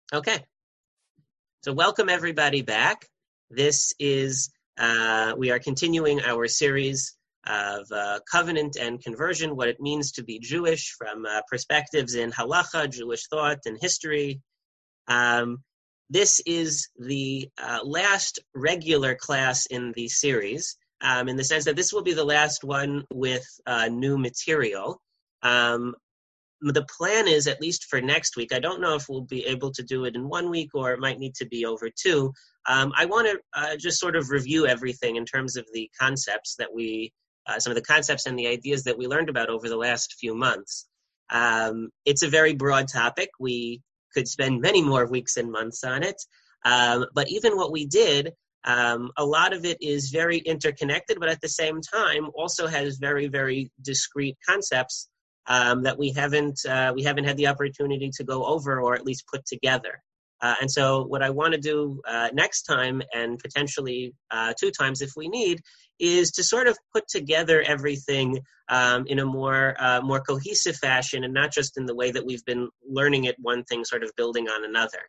Okay, so welcome everybody back. This is, we are continuing our series of covenant and conversion, what it means to be Jewish from perspectives in halacha, Jewish thought, and history. This is the last regular class in the series, in the sense that this will be the last one with new material. The plan is, at least for next week, I don't know if we'll be able to do it in 1 week or it might need to be over 2. I want to just sort of review everything in terms of the concepts that some of the concepts and the ideas that we learned about over the last few months. It's a very broad topic. We could spend many more weeks and months on it. But even what we did, a lot of it is very interconnected, but at the same time also has very, very discrete concepts that we haven't had the opportunity to go over or at least put together. And so what I want to do next time, and potentially 2 times if we need, is to sort of put together everything in a more cohesive fashion, and not just in the way that we've been learning it, one thing sort of building on another.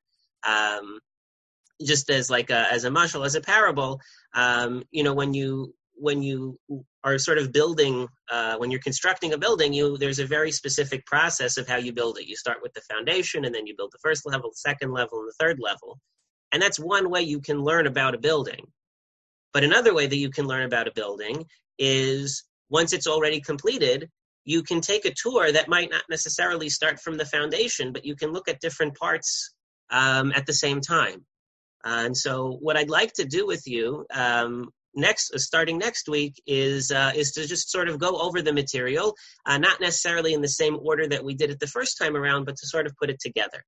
Just as as a mashal, as a parable, when you are sort of building, when you're constructing a building, there's a very specific process of how you build it. You start with the foundation, and then you build the first level, the second level, and the third level. And that's one way you can learn about a building. But another way that you can learn about a building is, once it's already completed, you can take a tour that might not necessarily start from the foundation, but you can look at different parts at the same time. And so what I'd like to do with you starting next week is to just sort of go over the material, not necessarily in the same order that we did it the first time around, but to sort of put it together.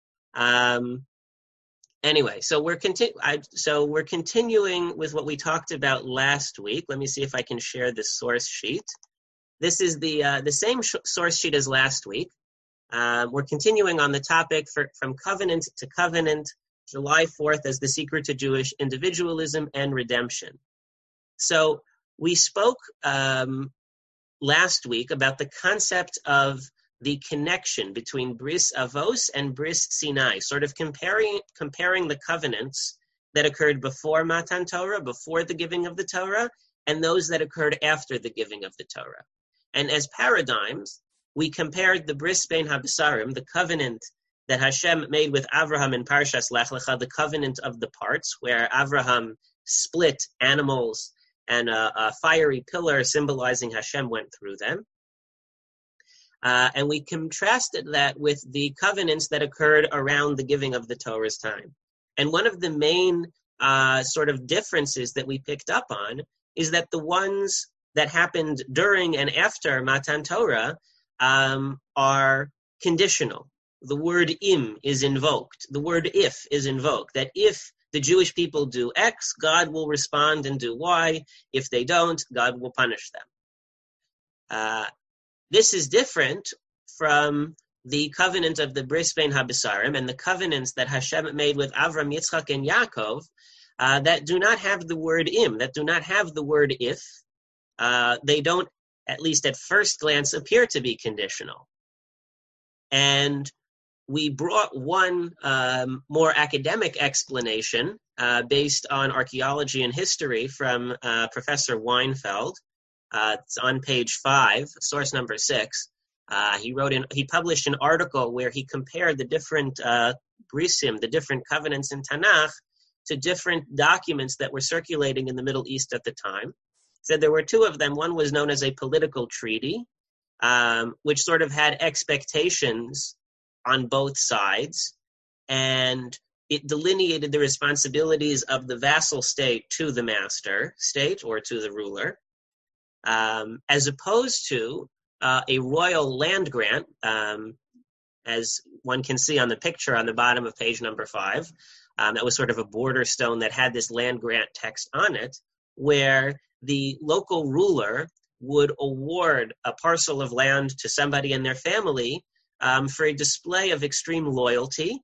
Anyway, so we're continuing with what we talked about last week. Let me see if I can share the source sheet. This is the same source sheet as last week. We're continuing on the topic from covenant to covenant, July 4th as the secret to Jewish individualism and redemption. So we spoke last week about the concept of the connection between Bris Avos and Bris Sinai, sort of comparing the covenants that occurred before Matan Torah, before the giving of the Torah, and those that occurred after the giving of the Torah. And as paradigms, we compared the Bris Bein HaBesarim, the covenant that Hashem made with Avraham in Parshas Lech Lecha, the covenant of the parts, where Avraham split animals and a fiery pillar symbolizing Hashem went through them. And we contrasted that with the covenants that occurred around the giving of the Torah's time. And one of the main sort of differences that we picked up on is that the ones that happened during and after Matan Torah are conditional. The word im is invoked. The word if is invoked. That if the Jewish people do X, God will respond and do Y. If they don't, God will punish them. This is different from the covenant of the Bris Bein HaBesarim and the covenants that Hashem made with Avram, Yitzchak, and Yaakov that do not have the word im, that do not have the word if. They don't, at least at first glance, appear to be conditional. And we brought one more academic explanation based on archaeology and history from Professor Weinfeld. It's on page 5, source number 6. He published an article where he compared the different brisim, the different covenants in Tanakh, to different documents that were circulating in the Middle East at the time. He said there were 2 of them. One was known as a political treaty, which sort of had expectations on both sides, and it delineated the responsibilities of the vassal state to the master state or to the ruler, as opposed to a royal land grant, as one can see on the picture on the bottom of page number 5. That was sort of a border stone that had this land grant text on it, where the local ruler would award a parcel of land to somebody in their family for a display of extreme loyalty.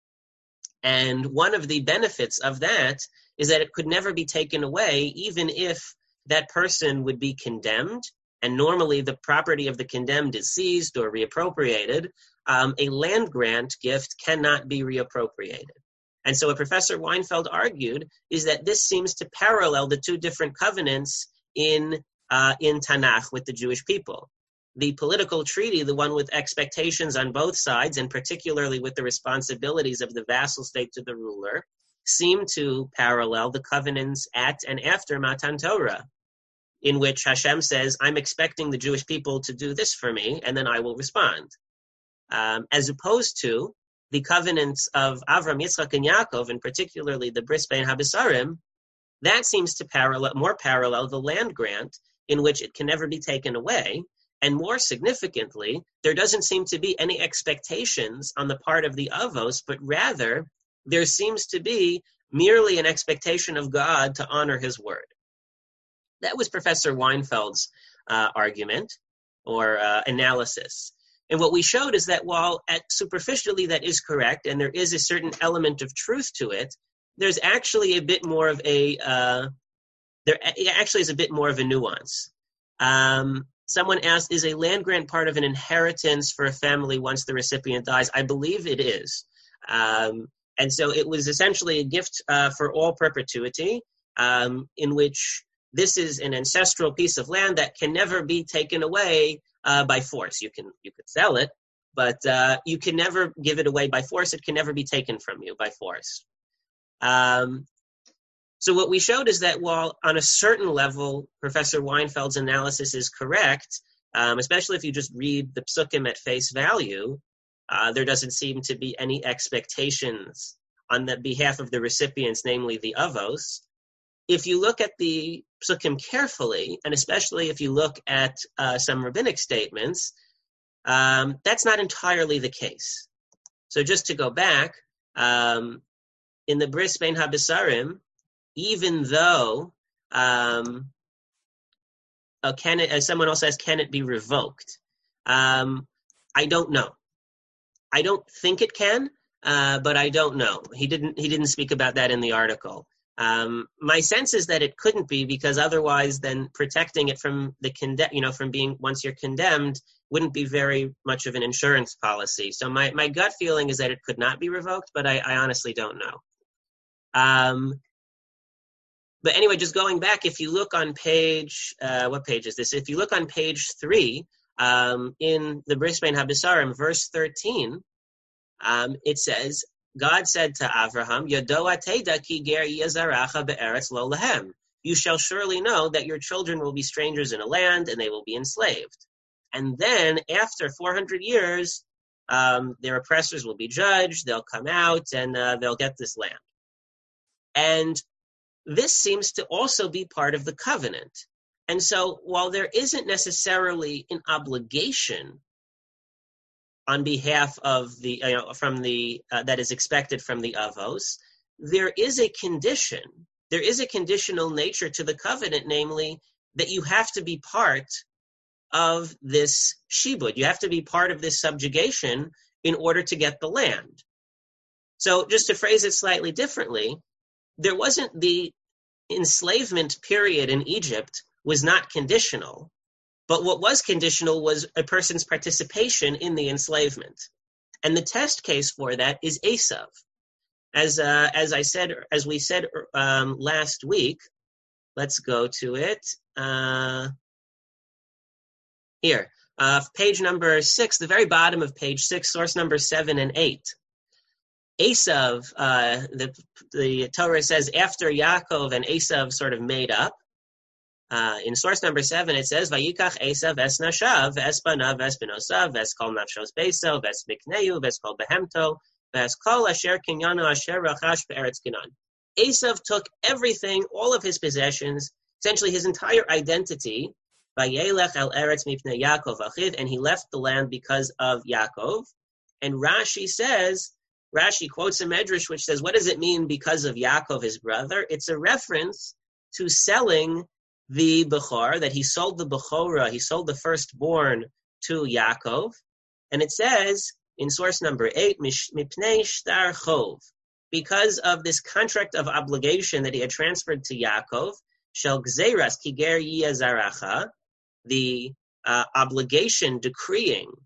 And one of the benefits of that is that it could never be taken away, even if that person would be condemned. And normally the property of the condemned is seized or reappropriated. a land grant gift cannot be reappropriated. And so what Professor Weinfeld argued is that this seems to parallel the two different covenants in Tanakh with the Jewish people. The political treaty, the one with expectations on both sides, and particularly with the responsibilities of the vassal state to the ruler, seem to parallel the covenants at and after Matan Torah, in which Hashem says, I'm expecting the Jewish people to do this for me, and then I will respond. As opposed to the covenants of Avram, Yitzchak, and Yaakov, and particularly the Bris Bein HaBesarim, that seems to more parallel the land grant, in which it can never be taken away. And more significantly, there doesn't seem to be any expectations on the part of the Avos, but rather there seems to be merely an expectation of God to honor his word. That was Professor Weinfeld's argument or analysis. And what we showed is that while superficially that is correct, and there is a certain element of truth to it, there's actually a bit more of a nuance. Someone asked, is a land grant part of an inheritance for a family once the recipient dies? I believe it is. And so it was essentially a gift for all perpetuity, in which this is an ancestral piece of land that can never be taken away by force. You could sell it, but you can never give it away by force. It can never be taken from you by force. So what we showed is that while on a certain level, Professor Weinfeld's analysis is correct, especially if you just read the psukim at face value, there doesn't seem to be any expectations on the behalf of the recipients, namely the Avos. If you look at the psukim carefully, and especially if you look at some rabbinic statements, that's not entirely the case. So just to go back, in the Bris Bein HaBesarim, even though, as someone else says, can it be revoked? I don't know. I don't think it can, but I don't know. He didn't speak about that in the article. My sense is that it couldn't be, because otherwise then protecting it from from being, once you're condemned, wouldn't be very much of an insurance policy. So my gut feeling is that it could not be revoked, but I honestly don't know. But anyway, just going back, if you look on page, what page is this? If you look on page 3, in the Bris Bein HaBesarim, verse 13, it says, God said to Avraham, Yodoa teda ki ger yazaracha be'eretz lo lahem. You shall surely know that your children will be strangers in a land, and they will be enslaved. And then, after 400 years, their oppressors will be judged, they'll come out, and they'll get this land. And this seems to also be part of the covenant. And so while there isn't necessarily an obligation on behalf of the, that is expected from the Avos, there is a condition. There is a conditional nature to the covenant, namely that you have to be part of this shibud. You have to be part of this subjugation in order to get the land. So just to phrase it slightly differently, there wasn't the enslavement period in Egypt was not conditional, but what was conditional was a person's participation in the enslavement. And the test case for that is Esav. As we said last week, let's go to it. Here, page number 6, the very bottom of page 6, source number 7 and 8. Esav, the Torah says, after Yaakov and Esav sort of made up, in source number 7 it says, Vayikach Esav es nashav, es banav, es benosav, es kol nafshos beso, es mikneu, es kol behemto, es kol asher kinyano asher rachash be'eretz Canaan. Esav took everything, all of his possessions, essentially his entire identity, Vayelech el eretz mipnei Yaakov achiv, and he left the land because of Yaakov. And Rashi quotes a medrash which says, what does it mean because of Yaakov, his brother? It's a reference to selling the Bechor, that he sold the Bechorah, he sold the firstborn to Yaakov. And it says in source number 8, Mipnei Shtar Chov, because of this contract of obligation that he had transferred to Yaakov, Shel Gzeiras Kiger Yiyazaracha, the obligation decreeing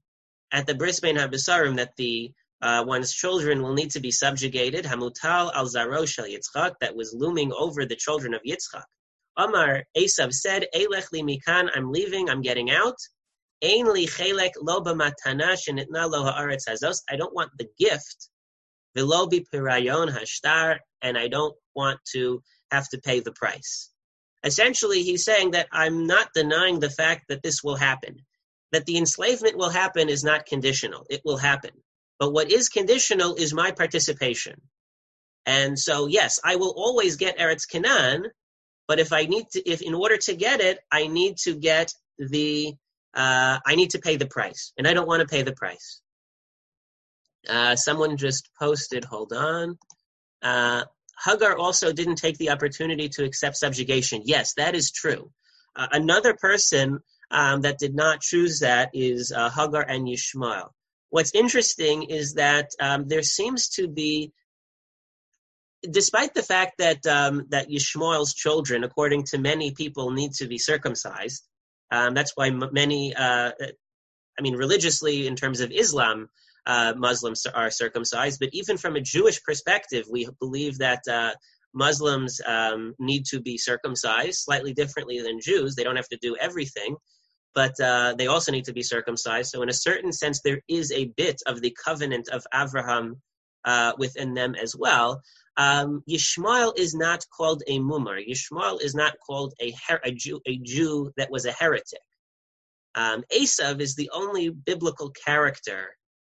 at the Bris Bein HaBesarim that the one's children will need to be subjugated. Hamutal al Zaro Shel Yitzchak, that was looming over the children of Yitzchak. Amar, Esav said, Eilech li mikan, I'm leaving, I'm getting out. Ein li chelek lo b'matana shenitna lo haaretz hazos. I don't want the gift, v'lo b'pirayon hashtar, and I don't want to have to pay the price. Essentially, he's saying that I'm not denying the fact that this will happen. That the enslavement will happen is not conditional. It will happen. But what is conditional is my participation. And so, yes, I will always get Eretz Canaan, but if in order to get it, I need to get I need to pay the price, and I don't want to pay the price. Someone just posted, hold on. Hagar also didn't take the opportunity to accept subjugation. Yes, that is true. Another person that did not choose that is Hagar and Yishmael. What's interesting is that there seems to be, despite the fact that that Yishmael's children, according to many people, need to be circumcised. That's why many, religiously in terms of Islam, Muslims are circumcised. But even from a Jewish perspective, we believe that Muslims need to be circumcised slightly differently than Jews. They don't have to do everything, but they also need to be circumcised. So in a certain sense, there is a bit of the covenant of Avraham within them as well. Yishmael is not called a mumar. Yishmael is not called a Jew that was a heretic. Esav is the only biblical character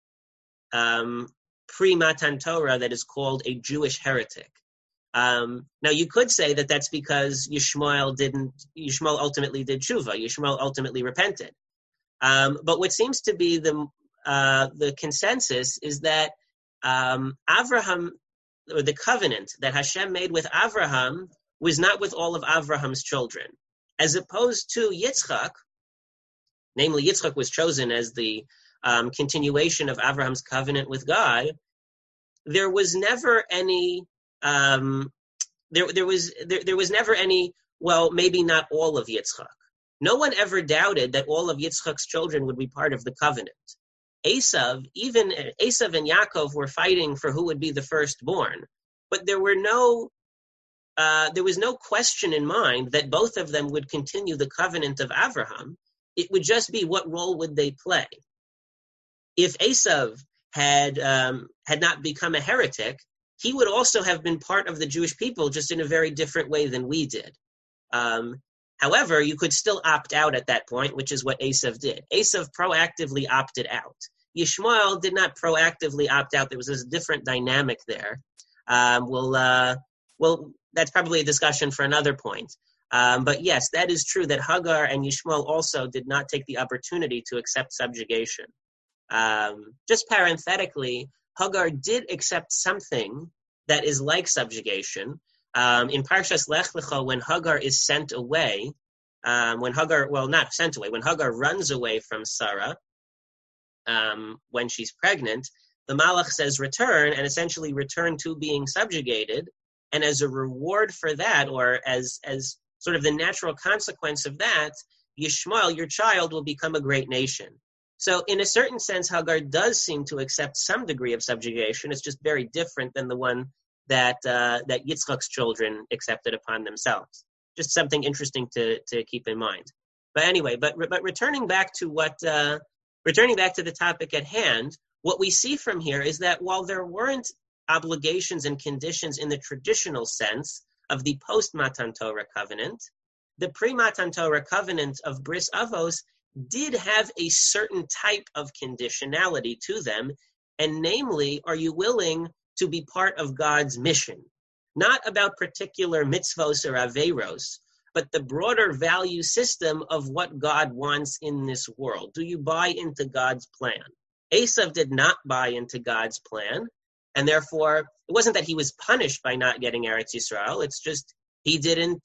pre-Matan Torah that is called a Jewish heretic. Now you could say that that's because Yishmael ultimately did tshuva. Yishmael ultimately repented. But what seems to be the consensus is that Avraham, or the covenant that Hashem made with Avraham, was not with all of Avraham's children. As opposed to Yitzchak, namely Yitzchak was chosen as the continuation of Avraham's covenant with God. There was never any. There was never any. Well, maybe not all of Yitzchak. No one ever doubted that all of Yitzchak's children would be part of the covenant. Esav and Yaakov were fighting for who would be the firstborn, but there was no question in mind that both of them would continue the covenant of Avraham. It would just be what role would they play. If Esav had not become a heretic, he would also have been part of the Jewish people, just in a very different way than we did. However, you could still opt out at that point, which is what Esav did. Esav proactively opted out. Yishmael did not proactively opt out. There was this different dynamic there. Well, that's probably a discussion for another point. But yes, that is true that Hagar and Yishmael also did not take the opportunity to accept subjugation. Just parenthetically, Hagar did accept something that is like subjugation. In Parshas Lech Lecha, when Hagar is sent away, when Hagar runs away from Sarah, when she's pregnant, the Malach says return, and essentially return to being subjugated. And as a reward for that, or as sort of the natural consequence of that, Yishmael, your child, will become a great nation. So in a certain sense, Hagar does seem to accept some degree of subjugation. It's just very different than the one that Yitzchak's children accepted upon themselves. Just something interesting to keep in mind. But anyway, but returning back to the topic at hand, what we see from here is that while there weren't obligations and conditions in the traditional sense of the post-Matan Torah covenant, the pre-Matan Torah covenant of Bris Avos did have a certain type of conditionality to them, and namely, are you willing to be part of God's mission? Not about particular mitzvos or aveiros, but the broader value system of what God wants in this world. Do you buy into God's plan? Esav did not buy into God's plan, and therefore, it wasn't that he was punished by not getting Eretz Yisrael. It's just he didn't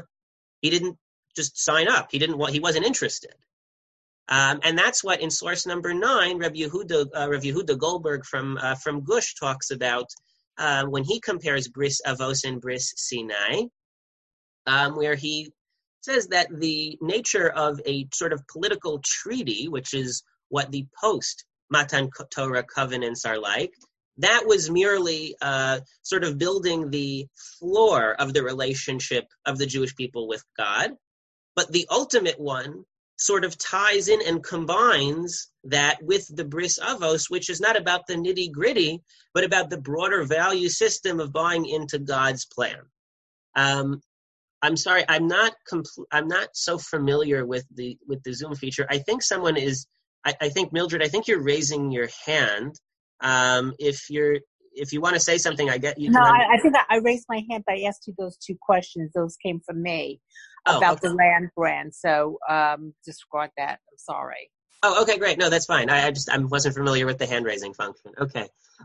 just sign up. He wasn't interested. And that's what in source number 9, Rabbi Yehuda Goldberg from Gush talks about when he compares Bris Avos and Bris Sinai, where he says that the nature of a sort of political treaty, which is what the Matan Torah covenants are like. That was merely sort of building the floor of the relationship of the Jewish people with God. But the ultimate one sort of ties in and combines that with the Bris Avos, which is not about the nitty-gritty, but about the broader value system of buying into God's plan. I'm sorry, I'm not so familiar with the Zoom feature. I think someone is. I think Mildred. I think you're raising your hand. If you want to say something, I get you. No, I think I raised my hand, but I asked you those two questions. Those came from me about the land grant. So disregard that. I'm sorry. Oh, okay, great. No, that's fine. I wasn't familiar with the hand raising function. Okay.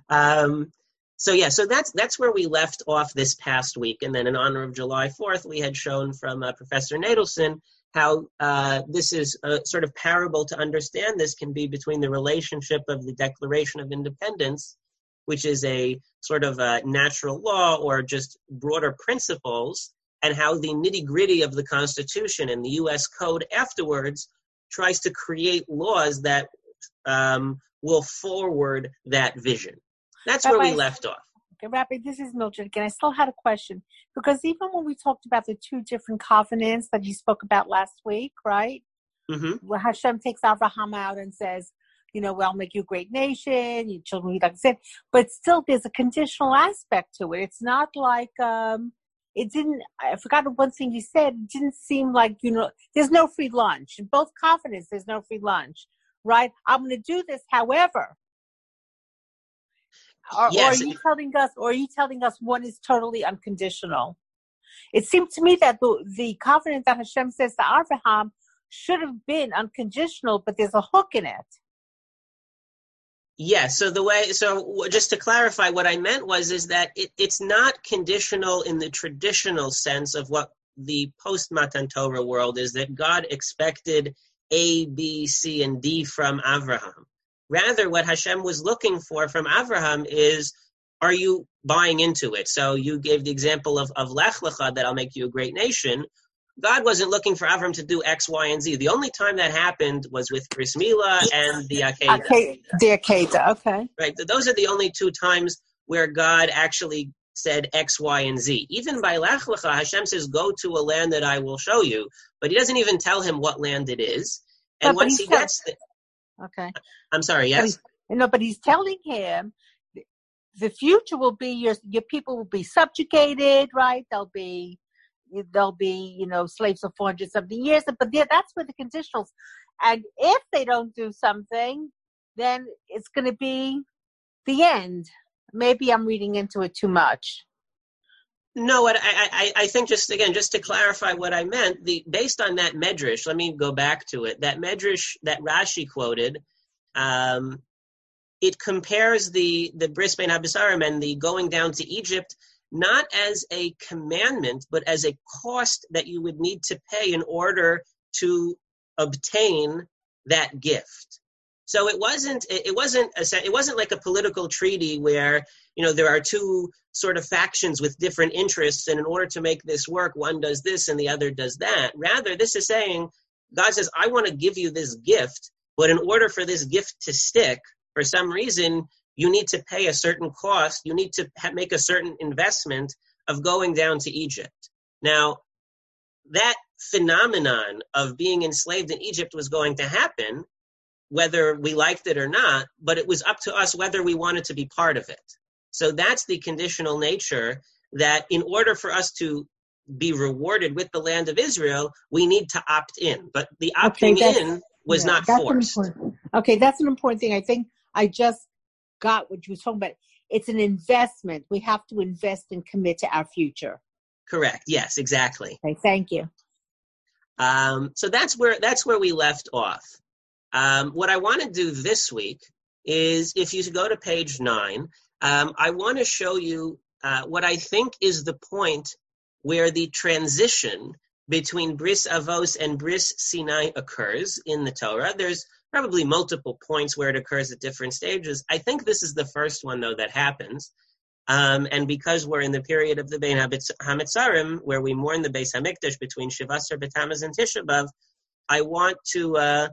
So that's where we left off this past week, and then in honor of July 4th, we had shown from Professor Nadelson how this is a sort of parable to understand. This can be between the relationship of the Declaration of Independence, which is a sort of a natural law or just broader principles, and how the nitty-gritty of the Constitution and the U.S. Code afterwards tries to create laws that will forward that vision. That's Rabbi, where we left off. Okay, Rabbi, this is Mildred again. I still had a question, because even when we talked about the two different covenants that you spoke about last week, right? Mm-hmm. Where Hashem takes Abraham out and says, I'll make you a great nation, your children will be like I said, but still there's a conditional aspect to it. It's not like, I forgot one thing you said. It didn't seem like, there's no free lunch. In both covenants, there's no free lunch, right? I'm going to do this, however. Yes. Or are you telling us one is totally unconditional? It seemed to me that the covenant that Hashem says to Abraham should have been unconditional, but there's a hook in it. Yes. So just to clarify, what I meant is that it's not conditional in the traditional sense of what the post-Matan Torah world is, that God expected A, B, C, and D from Abraham. Rather, what Hashem was looking for from Abraham is, are you buying into it? So you gave the example of Lech Lecha, that I'll make you a great nation. God wasn't looking for Abraham to do X, Y, and Z. The only time that happened was with Bris Milah and the Akedah. The Akedah, okay. Right. Those are the only two times where God actually said X, Y, and Z. Even by Lech Lecha, Hashem says, go to a land that I will show you. But he doesn't even tell him what land it is. And once he gets there... Okay. I'm sorry, yes? But he's telling him the future will be your people will be subjugated, right? They'll be slaves for 400 something years. But that's where the conditionals. And if they don't do something, then it's going to be the end. Maybe I'm reading into it too much. No, I think just to clarify what I meant, based on that medrash, let me go back to it. That medrash that Rashi quoted, it compares the Bris Bein HaBesarim and the going down to Egypt not as a commandment, but as a cost that you would need to pay in order to obtain that gift. So it wasn't like a political treaty where, there are two sort of factions with different interests, and in order to make this work, one does this and the other does that. Rather, this is saying, God says, I want to give you this gift, but in order for this gift to stick, for some reason, you need to pay a certain cost. You need to make a certain investment of going down to Egypt. Now, that phenomenon of being enslaved in Egypt was going to happen, whether we liked it or not, but it was up to us whether we wanted to be part of it. So that's the conditional nature, that in order for us to be rewarded with the land of Israel, we need to opt in. But the opting in was not forced. Okay, that's an important thing. I think I just got what you were talking about. It's an investment. We have to invest and commit to our future. Correct. Yes, exactly. Okay, thank you. So that's where we left off. What I want to do this week is, if you go to page 9, I want to show you what I think is the point where the transition between Bris Avos and Bris Sinai occurs in the Torah. There's probably multiple points where it occurs at different stages. I think this is the first one, though, that happens. And because we're in the period of the Bein HaMetzarim, where we mourn the Beis HaMikdash between Shiva Asar B'Tammuz and Tisha B'Av, I want to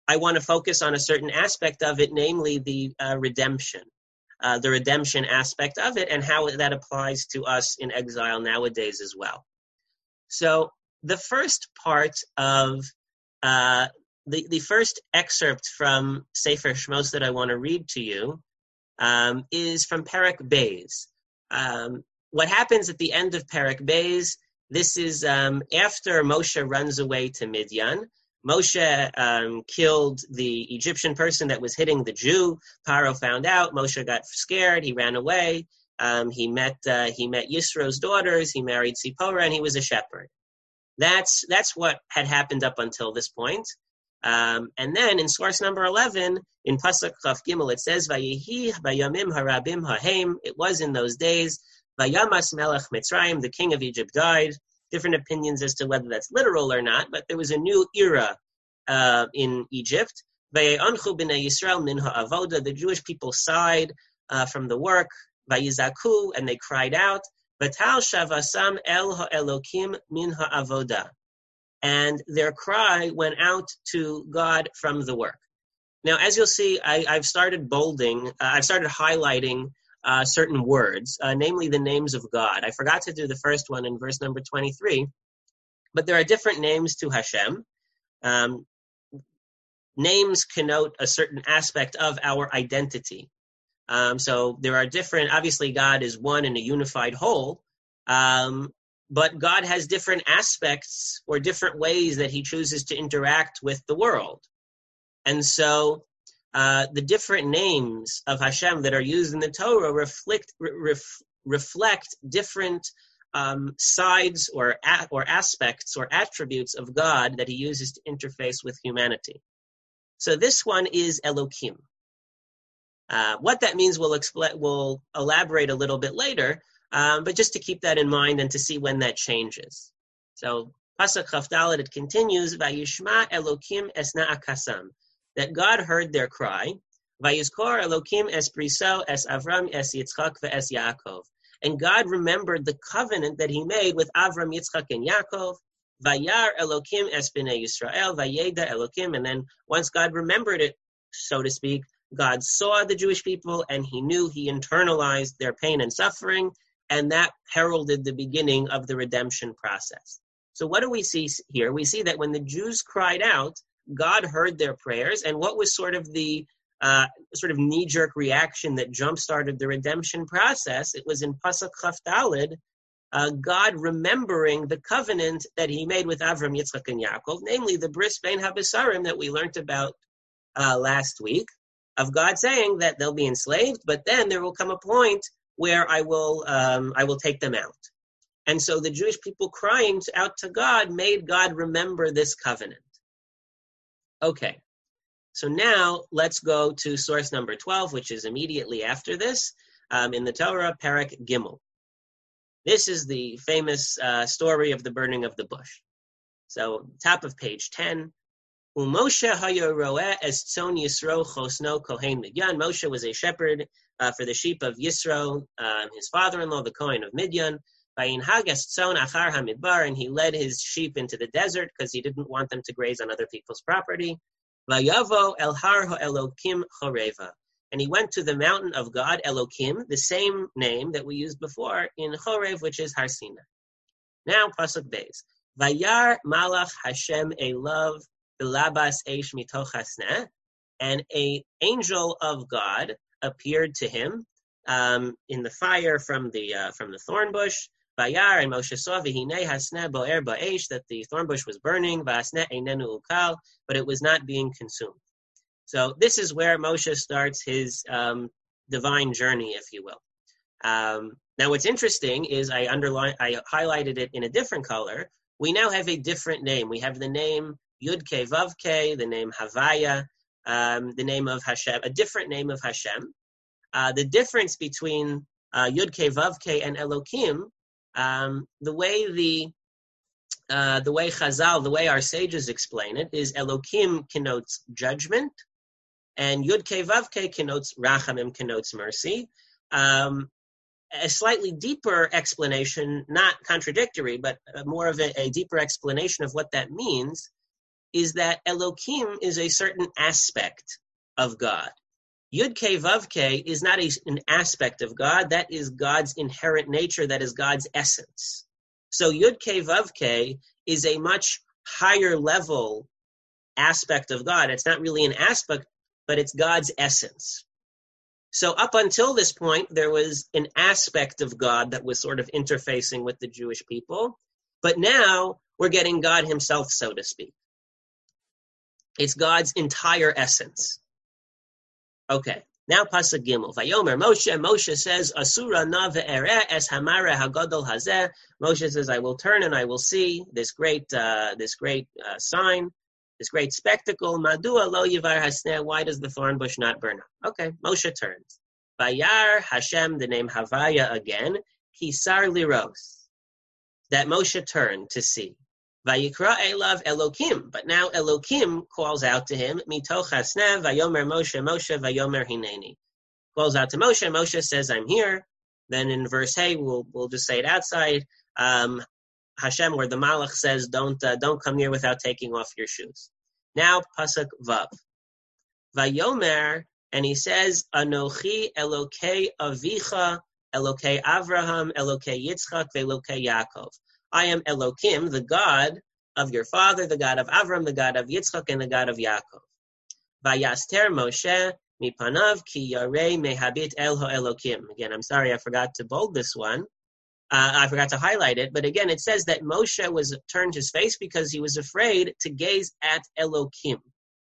I want to focus on a certain aspect of it, namely the redemption aspect of it, and how that applies to us in exile nowadays as well. So the first part of the first excerpt from Sefer Shmos that I want to read to you is from Perek Beis. What happens at the end of Perek Beis, this is after Moshe runs away to Midian. Moshe killed the Egyptian person that was hitting the Jew. Paro found out. Moshe got scared. He ran away. He met Yisro's daughters. He married Sipporah, and he was a shepherd. That's what had happened up until this point. And then in source number 11, in Pasuk Chaf Gimel, it says, Vayihi bayamim harabim hahem. It was in those days. Vayamas melech Mitzrayim, the king of Egypt, died. Different opinions as to whether that's literal or not, but there was a new era in Egypt. Vaye'anchu b'nei Yisrael min ha'avoda. The Jewish people sighed from the work. Vayizaku, and they cried out. Vatal shavasam el ha'elokim min ha'avoda. And their cry went out to God from the work. Now, as you'll see, I've started bolding. I've started highlighting certain words, namely the names of God. I forgot to do the first one in verse number 23, but there are different names to Hashem. Names connote a certain aspect of our identity. So there are different, obviously God is one and a unified whole, but God has different aspects or different ways that he chooses to interact with the world. And so the different names of Hashem that are used in the Torah reflect different sides or aspects or attributes of God that he uses to interface with humanity. So this one is Elokim. What that means we'll elaborate a little bit later, but just to keep that in mind and to see when that changes. So Pasuk Chaf Dalet, it continues, Vayishma Elokim es na'akasam, that God heard their cry, Vayizkor Elokim es briso es Avram es Yitzchak ve'es Yaakov. And God remembered the covenant that he made with Avram, Yitzchak, and Yaakov. Vayar Elokim es b'nei Yisrael, Vayeda Elokim. And then once God remembered it, so to speak, God saw the Jewish people and he knew, he internalized their pain and suffering, and that heralded the beginning of the redemption process. So what do we see here? We see that when the Jews cried out, God heard their prayers, and what was sort of the knee-jerk reaction that jump-started the redemption process? It was in Pasuk Chaf Daled, God remembering the covenant that he made with Avram, Yitzchak, and Yaakov, namely the Bris Bein HaBesarim that we learned about last week, of God saying that they'll be enslaved, but then there will come a point where I will take them out. And so the Jewish people crying out to God made God remember this covenant. Okay, so now let's go to source number 12, which is immediately after this, in the Torah, Perek Gimel. This is the famous story of the burning of the bush. So, top of page 10, Moshe was a shepherd for the sheep of Yisro, his father-in-law, the Kohen of Midian. And he led his sheep into the desert because he didn't want them to graze on other people's property. And he went to the mountain of God, Elokim, the same name that we used before in Chorev, which is Har Sinai. Now, Pasuk Beis. Vayar malach Hashem elav b'labas eish mitoch hasneh, and an angel of God appeared to him in the fire from the thorn bush. Vayar, and Moshe saw v'hinei hasneh bo'er ba'esh, that the thorn bush was burning, v'hasneh einenu ukal, but it was not being consumed. So this is where Moshe starts his divine journey, if you will. Now, what's interesting is I highlighted it in a different color. We now have a different name. We have the name Yud-Kei Vav-Kei, the name Havaya, the name of Hashem, a different name of Hashem. The difference between Yud-Kei Vav-Kei and Elokim, the way Chazal, the way our sages explain it, is Elokim connotes judgment, and Yud-Kei Vav-Kei connotes Rachamim, connotes mercy. A slightly deeper explanation, not contradictory, but more of a deeper explanation of what that means, is that Elokim is a certain aspect of God. Yud-Kei Vav-Kei is not an aspect of God. That is God's inherent nature. That is God's essence. So Yud-Kei Vav-Kei is a much higher level aspect of God. It's not really an aspect, but it's God's essence. So up until this point, there was an aspect of God that was sort of interfacing with the Jewish people. But now we're getting God himself, so to speak. It's God's entire essence. Okay, now Pasuk Gimel. Vayomer Moshe. Moshe says, Asura na ve'ereh es hamare hagadol hazeh. Moshe says, I will turn and I will see this great sign, this great spectacle. Madua lo yivar hasneh. Why does the thorn bush not burn up? Okay, Moshe turns. Vayar Hashem, the name Havaya again. Kisar liros. That Moshe turned to see. Vayikra elav Elokim, but now Elokim calls out to him, Mitoch hasneh, vayomer Moshe, Moshe, vayomer hineni. Calls out to Moshe, Moshe says, I'm here. Then in verse hey, we'll just say it outside. Hashem, where the Malach says, don't come near without taking off your shoes. Now, Pasuk Vav. Vayomer, and he says, Anochi Elokei Avicha, Elokei Avraham, Elokei Yitzchak, Velokei Yaakov. I am Elokim, the God of your father, the God of Avram, the God of Yitzchak, and the God of Yaakov. Vayaster Moshe mipanav ki yarei mehabit el ha'elokim. Again, I'm sorry, I forgot to bold this one. I forgot to highlight it. But again, it says that Moshe turned his face because he was afraid to gaze at Elokim.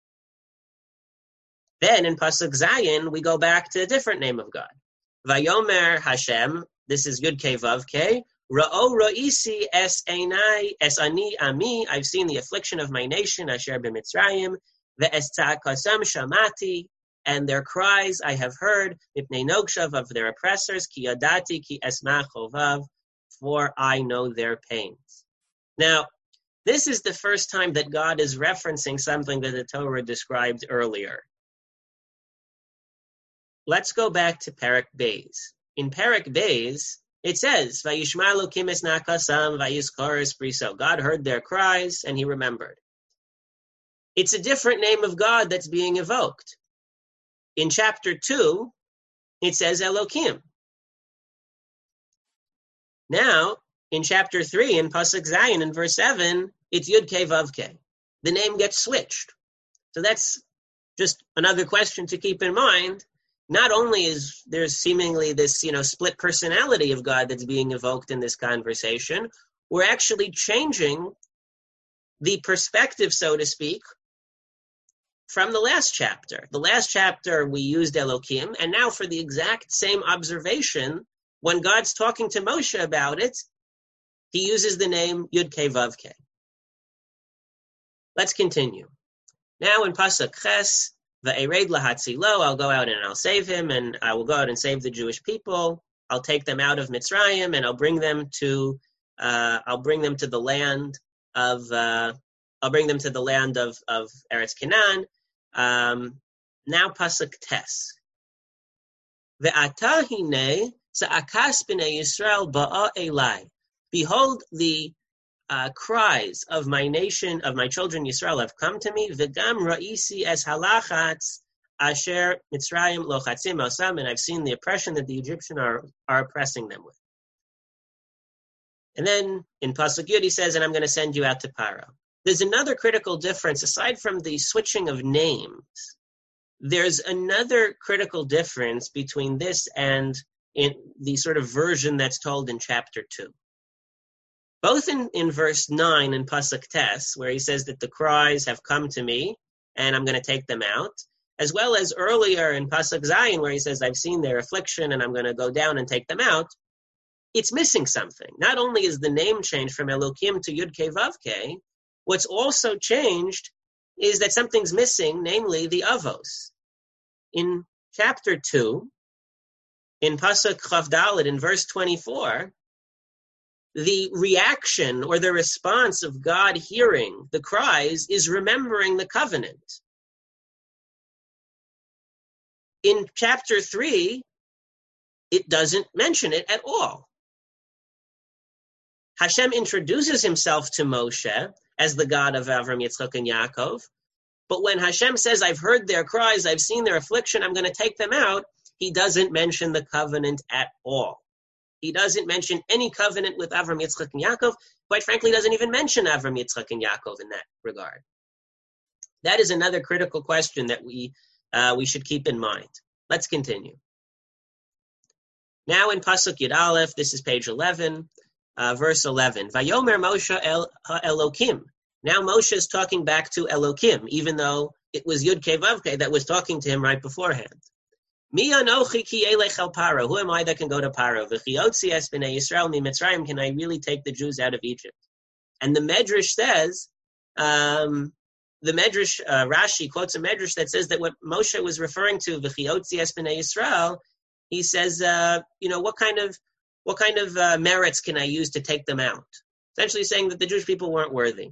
Then in Pasuk Zayin, we go back to a different name of God. Vayomer Hashem, this is Yud-Kei Vav-Kei, Ra'o Ra'isi es einai es ani ami. I've seen the affliction of my nation, Asher b'Mitzrayim, ve'es tza'akasam shamati, and their cries I have heard, mipnei nogshav, of their oppressors, ki yadati ki esma chovav, for I know their pains. Now, this is the first time that God is referencing something that the Torah described earlier. Let's go back to Perek Beis. In Perek Beis, it says, Vayishma Elokim es nakasam vayizkor es briso. God heard their cries and he remembered. It's a different name of God that's being evoked. In chapter 2, it says Elokim. Now, in chapter 3, in Pasuk Zayin, in verse 7, it's Yud-Kei Vav-Kei. The name gets switched. So that's just another question to keep in mind. Not only is there seemingly this, split personality of God that's being evoked in this conversation, we're actually changing the perspective, so to speak, from the last chapter. The last chapter we used Elokim, and now for the exact same observation, when God's talking to Moshe about it, he uses the name Yud-Kei Vav-Kei. Let's continue. Now in Pasuk Ches, Va'ered lahatzilo, I'll go out and I'll save him, and I will go out and save the Jewish people. I'll take them out of Mitzrayim, and I'll bring them to the land of Eretz Canaan. Now Pasuk Tes. Ve'ata hine za'akas b'nei Yisrael ba'a elai. Behold, the cries of my nation, of my children Yisrael have come to me. V'gam ra'isi es halachatz asher Mitzrayim lochatzim osam, and I've seen the oppression that the Egyptians are oppressing them with. And then in Pasuk Yud he says, and I'm going to send you out to Paro. There's another critical difference, aside from the switching of names. There's another critical difference between this and in the sort of version that's told in chapter 2. Both in verse 9 in Pasuk Tes, where he says that the cries have come to me, and I'm going to take them out, as well as earlier in Pasuk Zayin, where he says, I've seen their affliction, and I'm going to go down and take them out, it's missing something. Not only is the name changed from Elokim to Yud-Kei Vav-Kei, what's also changed is that something's missing, namely the Avos. In chapter 2, in Pasuk Chav Daled, in verse 24, the reaction or the response of God hearing the cries is remembering the covenant. In chapter 3, it doesn't mention it at all. Hashem introduces himself to Moshe, as the God of Avram, Yitzchak, and Yaakov. But when Hashem says, I've heard their cries, I've seen their affliction, I'm going to take them out, he doesn't mention the covenant at all. He doesn't mention any covenant with Avram, Yitzchak, and Yaakov. Quite frankly, doesn't even mention Avram, Yitzchak, and Yaakov in that regard. That is another critical question that we should keep in mind. Let's continue. Now in Pasuk Yud Aleph, this is page 11, verse 11. Vayomer Moshe el Elokim. Now Moshe is talking back to Elokim, even though it was Yud Kei Vav Kei that was talking to him right beforehand. Mi anochi ki elech el Paro. Who am I that can go to Paro? V'chiotzi es b'nei Yisrael mi Mitzrayim. Can I really take the Jews out of Egypt? And the Medrash says, the Medrash, Rashi quotes a Medrash that says that what Moshe was referring to, v'chiotzi es b'nei Yisrael, he says, what kind of merits can I use to take them out? Essentially saying that the Jewish people weren't worthy.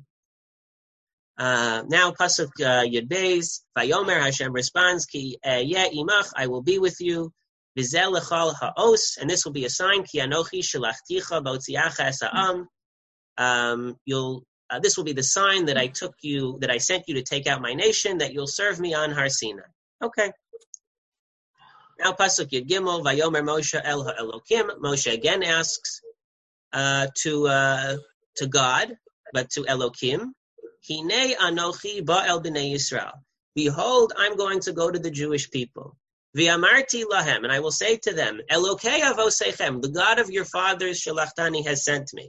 Now, Pasuk Yud Beis, Vayomer, Hashem responds, Ki yeh imach, I will be with you, V'zel lechal ha'os, and this will be a sign, Ki anochi shelachticha b'otziacha es ha'am. This will be the sign that I sent you to take out my nation, that you'll serve me on Har Sinai. Okay. Now, Pasuk Yud Gimel, Vayomer Moshe el ha'elokim. Moshe again asks to God, but to Elokim. Hinei anochi ba'el b'nei Yisrael. Behold, I'm going to go to the Jewish people. V'amarti lahem, and I will say to them, Elokei avosechem, the God of your fathers, shalachtani, has sent me.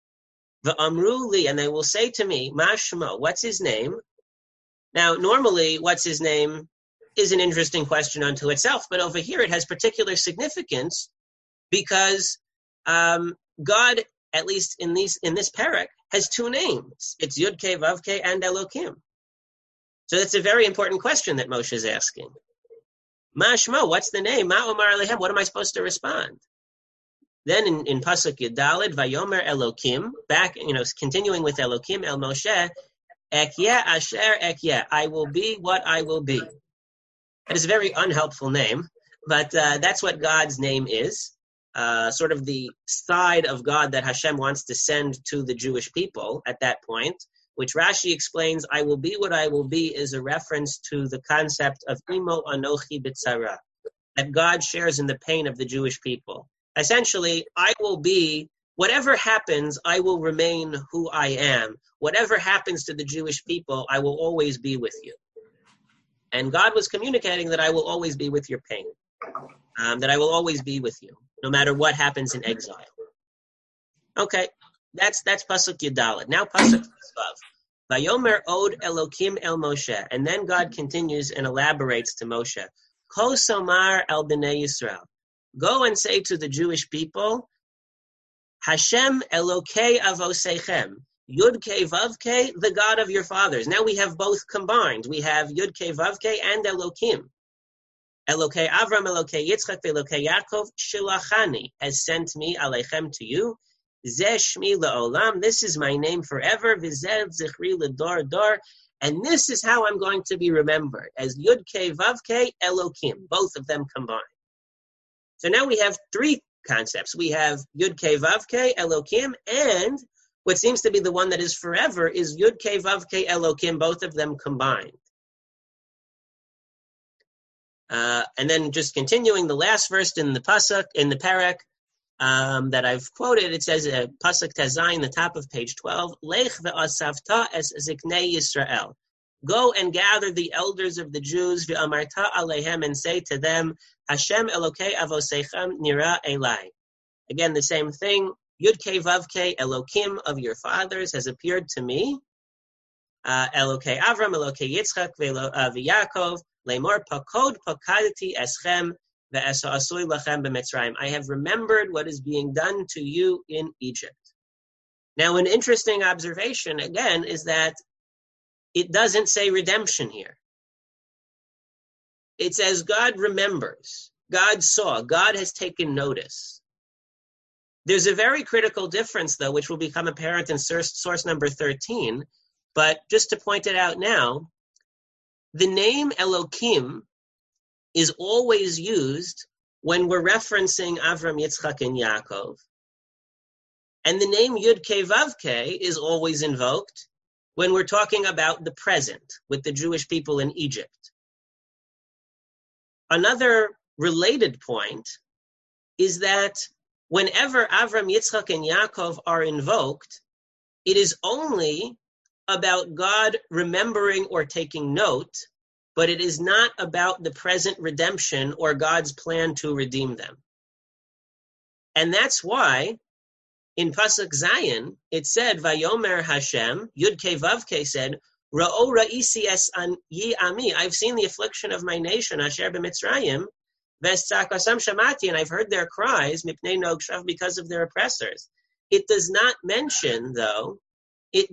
V'amru li, and they will say to me, Ma shmo, what's his name? Now, normally, what's his name is an interesting question unto itself, but over here it has particular significance because God, at least in this parak, has two names. It's Yud Kei Vav Kei and Elokim. So that's a very important question that Moshe is asking. Ma shmo, what's the name? Ma omar alehem, what am I supposed to respond? Then in Pasuk Yud Daled, Vayomer Elokim, back, continuing with Elokim, El Moshe, Ekyeh Asher Ekyeh, I will be what I will be. That is a very unhelpful name, but that's what God's name is. Sort of the side of God that Hashem wants to send to the Jewish people at that point, which Rashi explains, I will be what I will be, is a reference to the concept of Imo Anochi B'tzara, that God shares in the pain of the Jewish people. Essentially, I will be, whatever happens, I will remain who I am. Whatever happens to the Jewish people, I will always be with you. And God was communicating that I will always be with your pain, that I will always be with you, no matter what happens in exile. Okay, that's Pasuk Yud Daled. Now Pasuk Vav. Vayomer od Elokim el Moshe. And then God continues and elaborates to Moshe. Ko somar el b'nei Yisrael. Go and say to the Jewish people, Hashem Elokei avosechem. Yud Kei Vav Kei, the God of your fathers. Now we have both combined. We have Yud Kei Vav Kei and Elokim. Elokei Avram, Elokei Yitzchak, Elokei Yaakov, Shilachani has sent me aleichem to you. Zeh Shmi le'olam, this is my name forever. V'zeh zichri l'dor dor, and this is how I'm going to be remembered as Yud Kei Vav Kei Elokim, both of them combined. So now we have three concepts. We have Yud Kei Vav Kei Elokim, and what seems to be the one that is forever is Yud Kei Vav Kei Elokim, both of them combined. And then just continuing the last verse in the pasuk, in the parak that I've quoted, it says, pasuk Tazayin, the top of page 12, Lech ve'asavta es ziknei Yisrael. Go and gather the elders of the Jews, ve'amarta alehem, and say to them, Hashem Elokei avosechem nira elai. Again, the same thing. Yud Kei Vav Kei Elokim of your fathers has appeared to me. Elokei Avram, Elokei Yitzchak, v'Yaakov, Lemor pakod pakadati eschem ve'esa asui lachem b'Mitzrayim. I have remembered what is being done to you in Egypt. Now, an interesting observation, again, is that it doesn't say redemption here. It says God remembers, God saw, God has taken notice. There's a very critical difference, though, which will become apparent in source number 13, but just to point it out now, the name Elokim is always used when we're referencing Avram, Yitzchak, and Yaakov. And the name Yud Kei Vav Kei is always invoked when we're talking about the present with the Jewish people in Egypt. Another related point is that whenever Avram, Yitzchak, and Yaakov are invoked, it is only about God remembering or taking note, but it is not about the present redemption or God's plan to redeem them. And that's why in Pasuk Zayin, it said, Vayomer Hashem, Yud Kei Vav Kei said, Ra'o ra'isi es yi ami, I've seen the affliction of my nation, Asher b'Mitzrayim, v'estzakasam shamati, and I've heard their cries, mipnei nogshav, because of their oppressors. It does not mention, though, the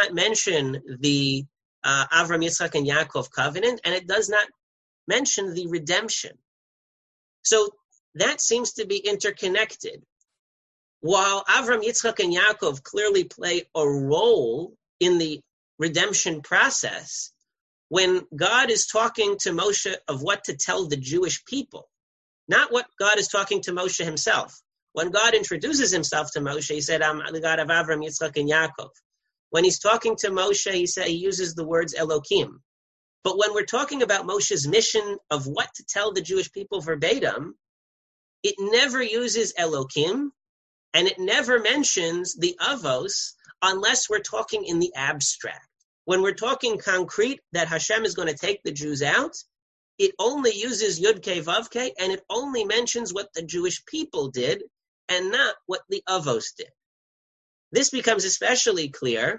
Avram, Yitzchak, and Yaakov covenant, and it does not mention the redemption. So that seems to be interconnected. While Avram, Yitzchak, and Yaakov clearly play a role in the redemption process, when God is talking to Moshe of what to tell the Jewish people, not what God is talking to Moshe himself. When God introduces himself to Moshe, he said, I'm the God of Avram, Yitzchak, and Yaakov. When he's talking to Moshe, he uses the words Elokim. But when we're talking about Moshe's mission of what to tell the Jewish people verbatim, it never uses Elokim, and it never mentions the Avos unless we're talking in the abstract. When we're talking concrete that Hashem is going to take the Jews out, it only uses Yud Kei Vav Kei, and it only mentions what the Jewish people did and not what the Avos did. This becomes especially clear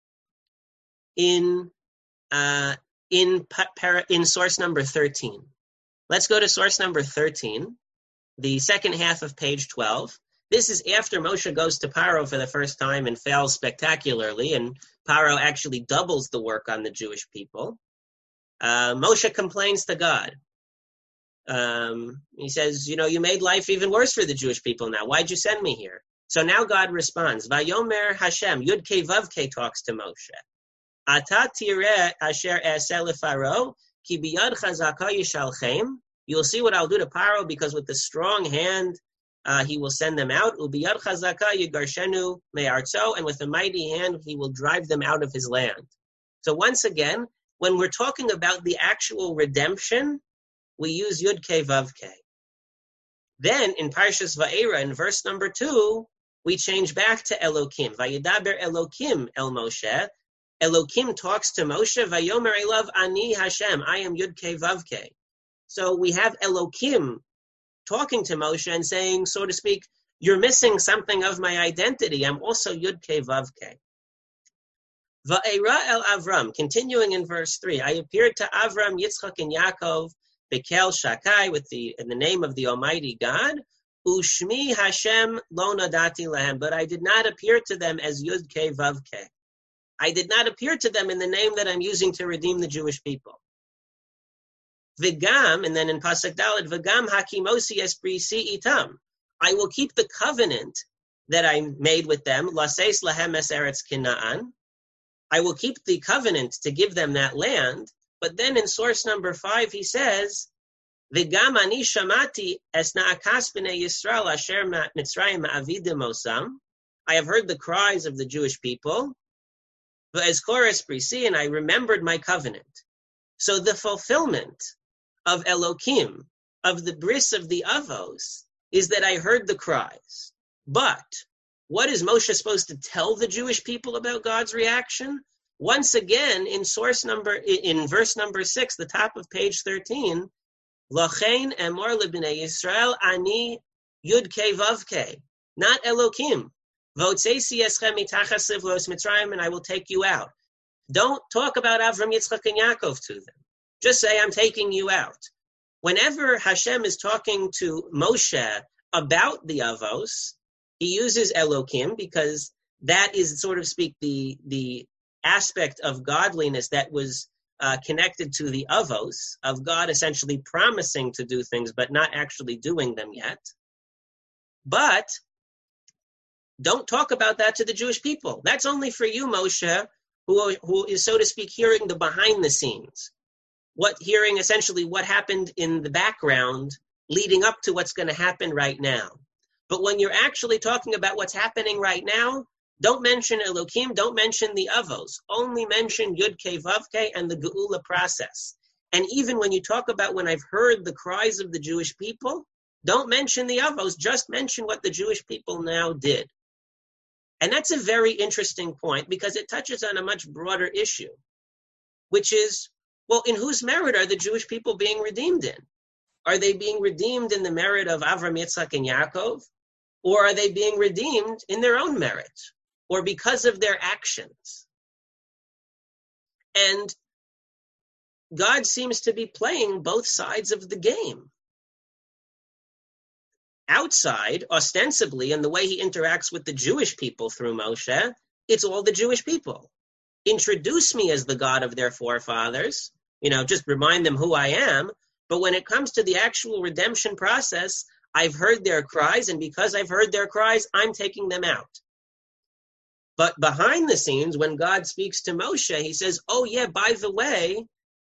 in source number 13. Let's go to source number 13, the second half of page 12. This is after Moshe goes to Paro for the first time and fails spectacularly, and Paro actually doubles the work on the Jewish people. Moshe complains to God. He says, you made life even worse for the Jewish people now. Why'd you send me here? So now God responds, Vayomer Hashem, Yud Kei Vav Kei talks to Moshe. Ata tireh asher eseh leFaro, ki biyad chazaka yishalchem. You'll see what I'll do to Paro, because with the strong hand, he will send them out. Ubiyad chazaka yigarshenu me'artzo, and with a mighty hand, he will drive them out of his land. So once again, when we're talking about the actual redemption, we use Yud Kei Vav Kei. Then in Parshas Va'era, in verse number 2, we change back to Elokim. Vayidaber Elokim el Moshe. Elokim talks to Moshe. Vayomer elav ani Hashem. I am Yud Kei Vav Kei. So we have Elokim talking to Moshe and saying, so to speak, you're missing something of my identity. I'm also Yud Kei Vav Kei. Va'era el Avram, continuing in verse 3, I appeared to Avram, Yitzchak, and Yaakov, Bekel Shakai, in the name of the Almighty God, Ushmi Hashem lo nadati lahem, but I did not appear to them as Yud Kei Vav Kei. I did not appear to them in the name that I'm using to redeem the Jewish people. V'gam, and then in Pasuk Dalet, V'gam hakimosi es brisi itam. I will keep the covenant that I made with them, laseis lahem es eretz Kinaan. I will keep the covenant to give them that land. But then in source number 5, he says, V'gam ani shamati es na'akas b'nei Yisrael asher Mitzrayim ma'avidim osam. I have heard the cries of the Jewish people. V'ezkor es brisi, and I remembered my covenant. So the fulfillment of Elokim, of the bris of the Avos, is that I heard the cries. But what is Moshe supposed to tell the Jewish people about God's reaction? Once again, in verse number 6, the top of page 13, Lachein emor lebnei Yisrael ani Yud Kei Vav Kei, not Elokim. V'otzeisi eschem mitachas livlos Mitzrayim, and I will take you out. Don't talk about Avram, Yitzchak, and Yaakov to them. Just say, I'm taking you out. Whenever Hashem is talking to Moshe about the Avos, he uses Elokim, because that is, sort of speak, the aspect of godliness that was connected to the Avos, of God essentially promising to do things but not actually doing them yet. But don't talk about that to the Jewish people. That's only for you, Moshe, who is, so to speak, hearing the behind the scenes. Hearing essentially what happened in the background leading up to what's going to happen right now. But when you're actually talking about what's happening right now, Don't mention Elokim, don't mention the Avos. Only mention Yud Kei Vav Kei and the Geula process. And even when you talk about when I've heard the cries of the Jewish people, don't mention the Avos, just mention what the Jewish people now did. And that's a very interesting point because it touches on a much broader issue, which is, well, in whose merit are the Jewish people being redeemed in? Are they being redeemed in the merit of Avram, Yitzchak, and Yaakov? Or are they being redeemed in their own merit? Or because of their actions? And God seems to be playing both sides of the game. Outside, ostensibly, in the way he interacts with the Jewish people through Moshe, it's all the Jewish people. Introduce me as the God of their forefathers, just remind them who I am. But when it comes to the actual redemption process, I've heard their cries, and because I've heard their cries, I'm taking them out. But behind the scenes, when God speaks to Moshe, he says, oh yeah, by the way,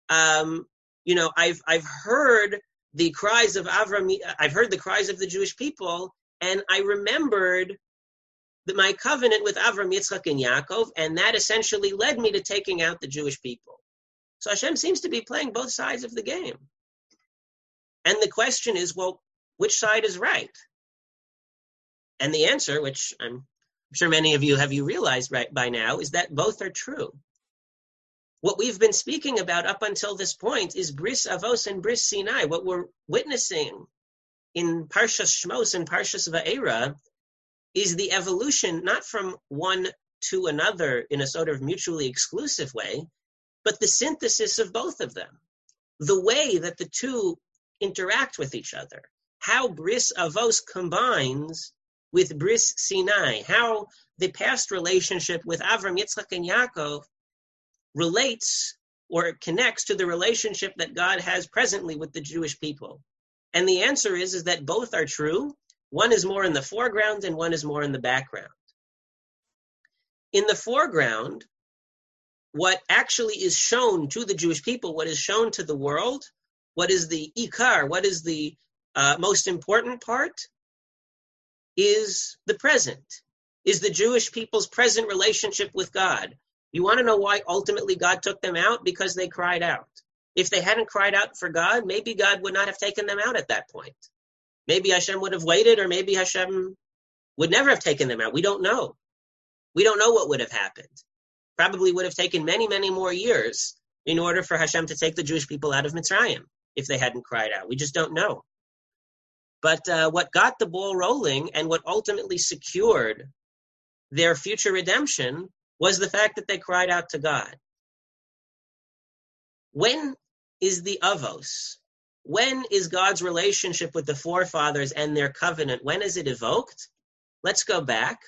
I've heard the cries of Avram, I've heard the cries of the Jewish people, and I remembered my covenant with Avram, Yitzchak, and Yaakov, and that essentially led me to taking out the Jewish people. So Hashem seems to be playing both sides of the game. And the question is, well, which side is right? And the answer, which I'm sure many of you have realized right by now, is that both are true. What we've been speaking about up until this point is Bris Avos and Bris Sinai. What we're witnessing in Parshas Shmos and Parshas Va'era is the evolution, not from one to another in a sort of mutually exclusive way, but the synthesis of both of them. The way that the two interact with each other. How Bris Avos combines with Bris Sinai. How the past relationship with Avram, Yitzchak, and Yaakov relates or connects to the relationship that God has presently with the Jewish people. And the answer is that both are true. One is more in the foreground and one is more in the background. In the foreground, what actually is shown to the Jewish people, what is shown to the world, what is the ikar, what is the most important part, is the present, is the Jewish people's present relationship with God. You want to know why ultimately God took them out? Because they cried out. If they hadn't cried out for God, maybe God would not have taken them out at that point. Maybe Hashem would have waited, or maybe Hashem would never have taken them out. We don't know. We don't know what would have happened. Probably would have taken many, many more years in order for Hashem to take the Jewish people out of Mitzrayim if they hadn't cried out. We just don't know. But what got the ball rolling and what ultimately secured their future redemption was the fact that they cried out to God. When is the Avos? When is God's relationship with the forefathers and their covenant? When is it evoked? Let's go back.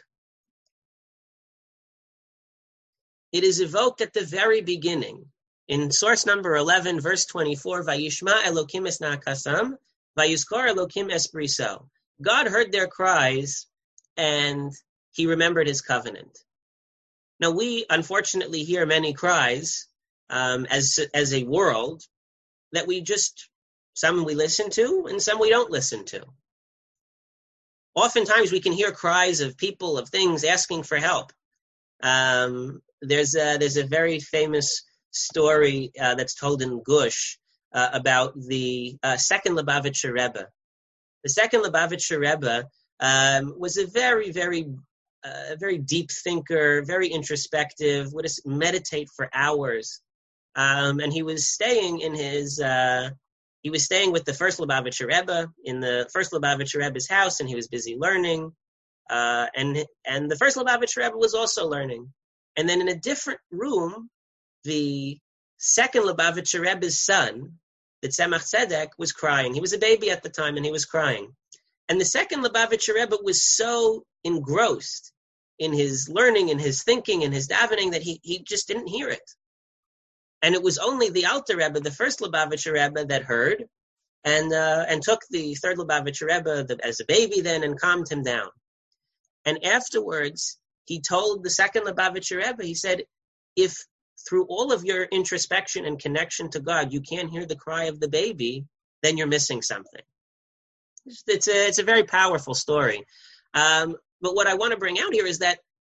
It is evoked at the very beginning. In source number 11, verse 24, Vayishma Elokim es na'akasam, Vayizkor Elokim es briso. God heard their cries, and he remembered his covenant. Now, we unfortunately hear many cries as a world that some we listen to and some we don't listen to. Oftentimes we can hear cries of people, of things asking for help. There's a very famous story that's told in Gush about the second Lubavitcher Rebbe. The second Lubavitcher Rebbe was a very, very very deep thinker, very introspective, would meditate for hours. And he was staying with the first Lubavitcher Rebbe in the first Lubavitcher Rebbe's house, and he was busy learning. And the first Lubavitcher Rebbe was also learning. And then in a different room, the second Lubavitcher Rebbe's son, the Tzemach Tzedek, was crying. He was a baby at the time, and he was crying. And the second Lubavitcher Rebbe was so engrossed in his learning, in his thinking, in his davening, that he just didn't hear it. And it was only the Alter Rebbe, the first Lubavitcher Rebbe, that heard and took the third Lubavitcher Rebbe as a baby then and calmed him down. And afterwards, he told the second Lubavitcher Rebbe, he said, if through all of your introspection and connection to God, you can't hear the cry of the baby, then you're missing something. It's a very powerful story. But what I want to bring out here is that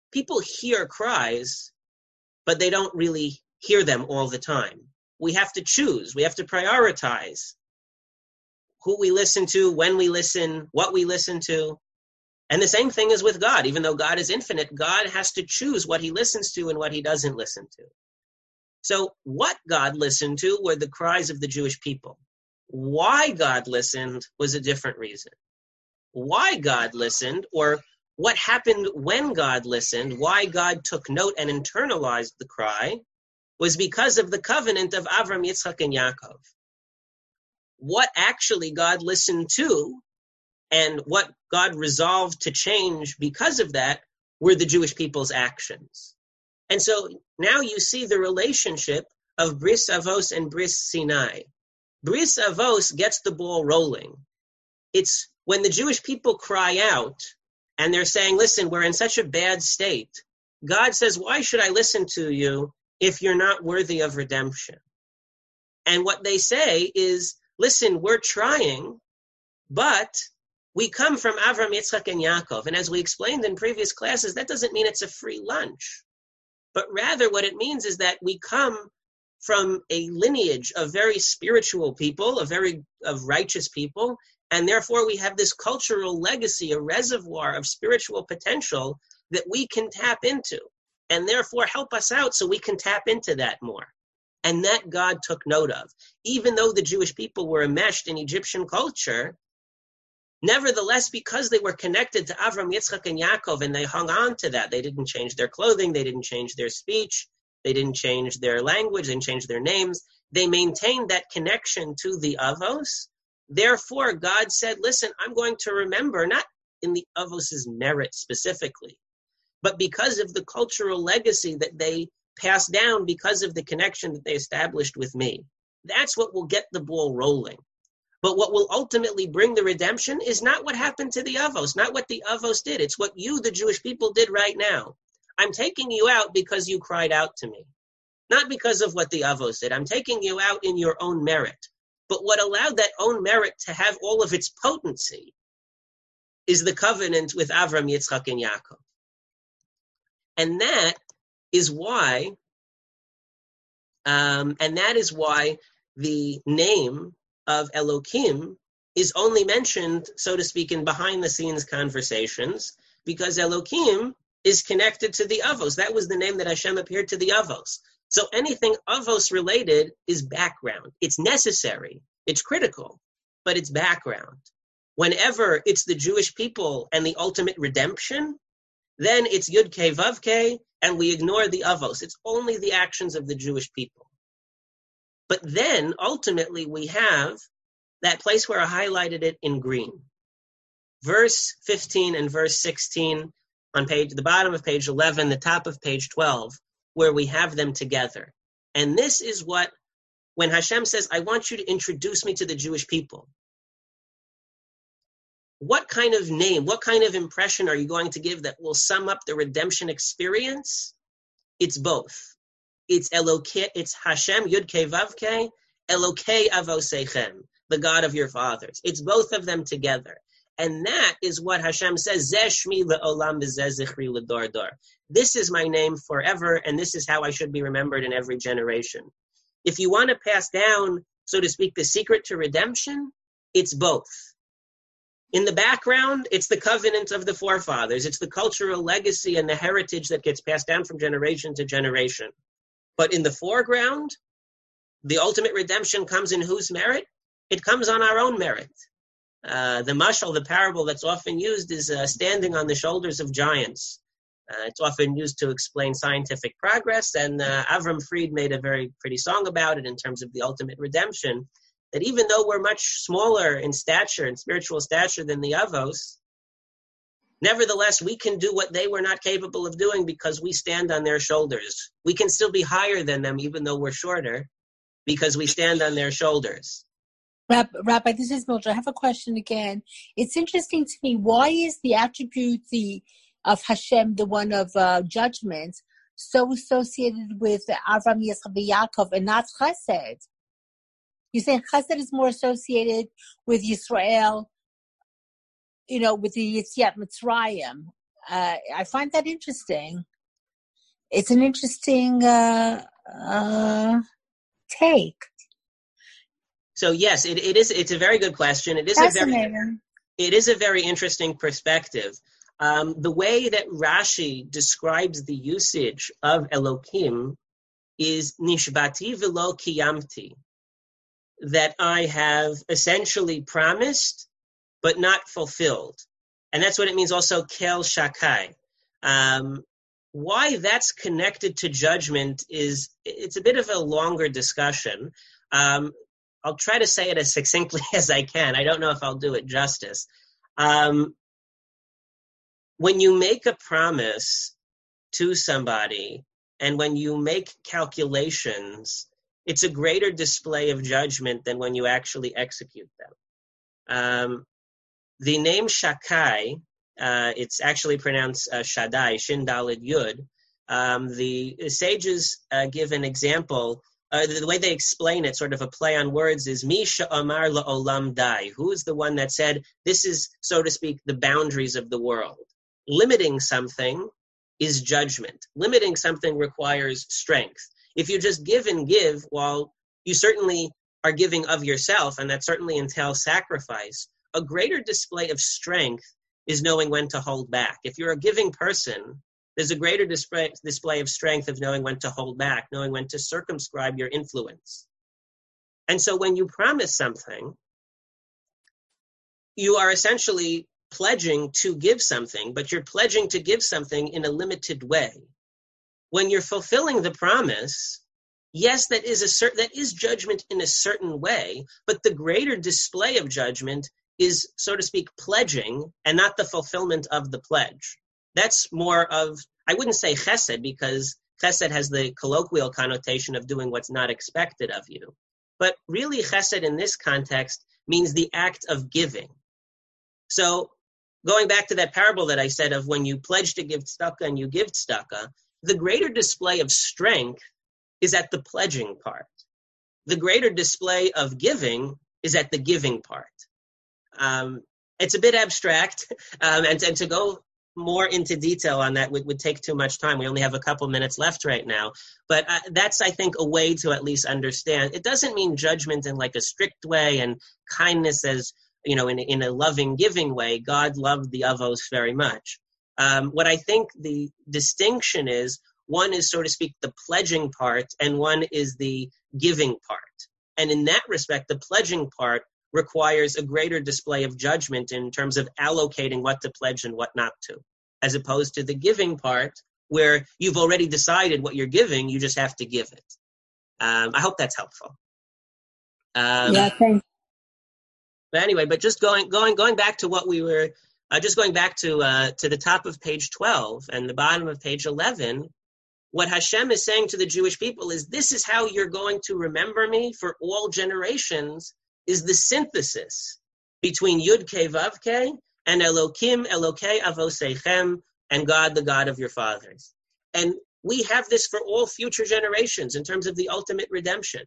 people hear cries, but they don't really hear them all the time. We have to choose. We have to prioritize who we listen to, when we listen, what we listen to. And the same thing is with God. Even though God is infinite, God has to choose what he listens to and what he doesn't listen to. So what God listened to were the cries of the Jewish people. Why God listened was a different reason. Why God listened, or what happened when God listened, why God took note and internalized the cry, was because of the covenant of Avram, Yitzchak, and Yaakov. What actually God listened to and what God resolved to change because of that were the Jewish people's actions. And so now you see the relationship of Bris Avos and Bris Sinai. Bris Avos gets the ball rolling. It's when the Jewish people cry out and they're saying, listen, we're in such a bad state. God says, why should I listen to you if you're not worthy of redemption? And what they say is, listen, we're trying, but we come from Avram, Yitzchak, and Yaakov. And as we explained in previous classes, that doesn't mean it's a free lunch. But rather what it means is that we come from a lineage of very spiritual people, of righteous people, and therefore we have this cultural legacy, a reservoir of spiritual potential that we can tap into, and therefore help us out so we can tap into that more. And that God took note of. Even though the Jewish people were enmeshed in Egyptian culture, nevertheless, because they were connected to Avram, Yitzchak, and Yaakov, and they hung on to that, they didn't change their clothing, they didn't change their speech, they didn't change their language, they didn't change their names, they maintained that connection to the Avos. Therefore, God said, listen, I'm going to remember, not in the Avos' merit specifically, but because of the cultural legacy that they passed down, because of the connection that they established with me. That's what will get the ball rolling. But what will ultimately bring the redemption is not what happened to the Avos, not what the Avos did. It's what you, the Jewish people, did right now. I'm taking you out because you cried out to me, not because of what the Avos did. I'm taking you out in your own merit. But what allowed that own merit to have all of its potency is the covenant with Avram, Yitzchak, and Yaakov. And that is why, the name of Elokim is only mentioned, so to speak, in behind-the-scenes conversations, because Elokim is connected to the Avos. That was the name that Hashem appeared to the Avos. So anything Avos-related is background. It's necessary, it's critical, but it's background. Whenever it's the Jewish people and the ultimate redemption, then it's Yud Kei Vav Kei, and we ignore the Avos. It's only the actions of the Jewish people. But then, ultimately, we have that place where I highlighted it in green. Verse 15 and verse 16 on the bottom of page 11, the top of page 12, where we have them together. And this is what, when Hashem says, I want you to introduce me to the Jewish people. What kind of name, what kind of impression are you going to give that will sum up the redemption experience? It's both. It's Elokei, it's Hashem, Yud Kei Vav Kei, Elokei Avoseichem, the God of your fathers. It's both of them together. And that is what Hashem says, Zeh Shmi le'olam v'zeh zichri l'dor dor. This is my name forever, and this is how I should be remembered in every generation. If you want to pass down, so to speak, the secret to redemption, it's both. In the background, it's the covenant of the forefathers. It's the cultural legacy and the heritage that gets passed down from generation to generation. But in the foreground, the ultimate redemption comes in whose merit? It comes on our own merit. The mashal, the parable that's often used is standing on the shoulders of giants. It's often used to explain scientific progress, and Avram Fried made a very pretty song about it in terms of the ultimate redemption, that even though we're much smaller in stature, in spiritual stature than the Avos, nevertheless, we can do what they were not capable of doing because we stand on their shoulders. We can still be higher than them even though we're shorter because we stand on their shoulders. Rabbi, this is Mildred. I have a question again. It's interesting to me, why is the attribute of Hashem, the one of judgment, so associated with Avram, Yitzchak, and Yaakov, and not Chesed? You're saying Chesed is more associated with Yisrael, with the Yetziat Mitzrayim. I find that interesting. It's an interesting take. So yes, it is. It's a very good question. It is fascinating. It is a very interesting perspective. The way that Rashi describes the usage of Elokim is nishbati velo kiyamti, that I have essentially promised but not fulfilled. And that's what it means also, kel shakai. Why that's connected to judgment it's a bit of a longer discussion. I'll try to say it as succinctly as I can. I don't know if I'll do it justice. When you make a promise to somebody and when you make calculations, it's a greater display of judgment than when you actually execute them. The name Shakai, it's actually pronounced Shaddai, Shin Daled Yud. The sages give an example. The way they explain it, sort of a play on words, is Mi Sha'amar La'olam Dai. Who is the one that said, this is, so to speak, the boundaries of the world? Limiting something is judgment. Limiting something requires strength. If you just give and give, while you certainly are giving of yourself, and that certainly entails sacrifice, a greater display of strength is knowing when to hold back. If you're a giving person, there's a greater display of strength of knowing when to hold back, knowing when to circumscribe your influence. And so when you promise something, you are essentially pledging to give something, but you're pledging to give something in a limited way. When you're fulfilling the promise, yes, that is judgment in a certain way, but the greater display of judgment is, so to speak, pledging and not the fulfillment of the pledge. That's more of, I wouldn't say chesed, because chesed has the colloquial connotation of doing what's not expected of you. But really chesed in this context means the act of giving. So going back to that parable that I said of when you pledge to give tzedakah and you give tzedakah, the greater display of strength is at the pledging part. The greater display of giving is at the giving part. It's a bit abstract, and to go more into detail on that would take too much time. We only have a couple minutes left right now. But that's, I think, a way to at least understand. It doesn't mean judgment in like a strict way and kindness as, in a loving, giving way. God loved the avos very much. What I think the distinction is, one is, so to speak, the pledging part, and one is the giving part. And in that respect, the pledging part requires a greater display of judgment in terms of allocating what to pledge and what not to, as opposed to the giving part, where you've already decided what you're giving, you just have to give it. I hope that's helpful. Yeah, thanks. But anyway, but just going back to what we were, just going back to the top of page 12 and the bottom of page 11, what Hashem is saying to the Jewish people is, this is how you're going to remember me for all generations, is the synthesis between Yud-Kei Vav-Kei and Elokim, Elokei Avoseichem, and God, the God of your fathers. And we have this for all future generations in terms of the ultimate redemption.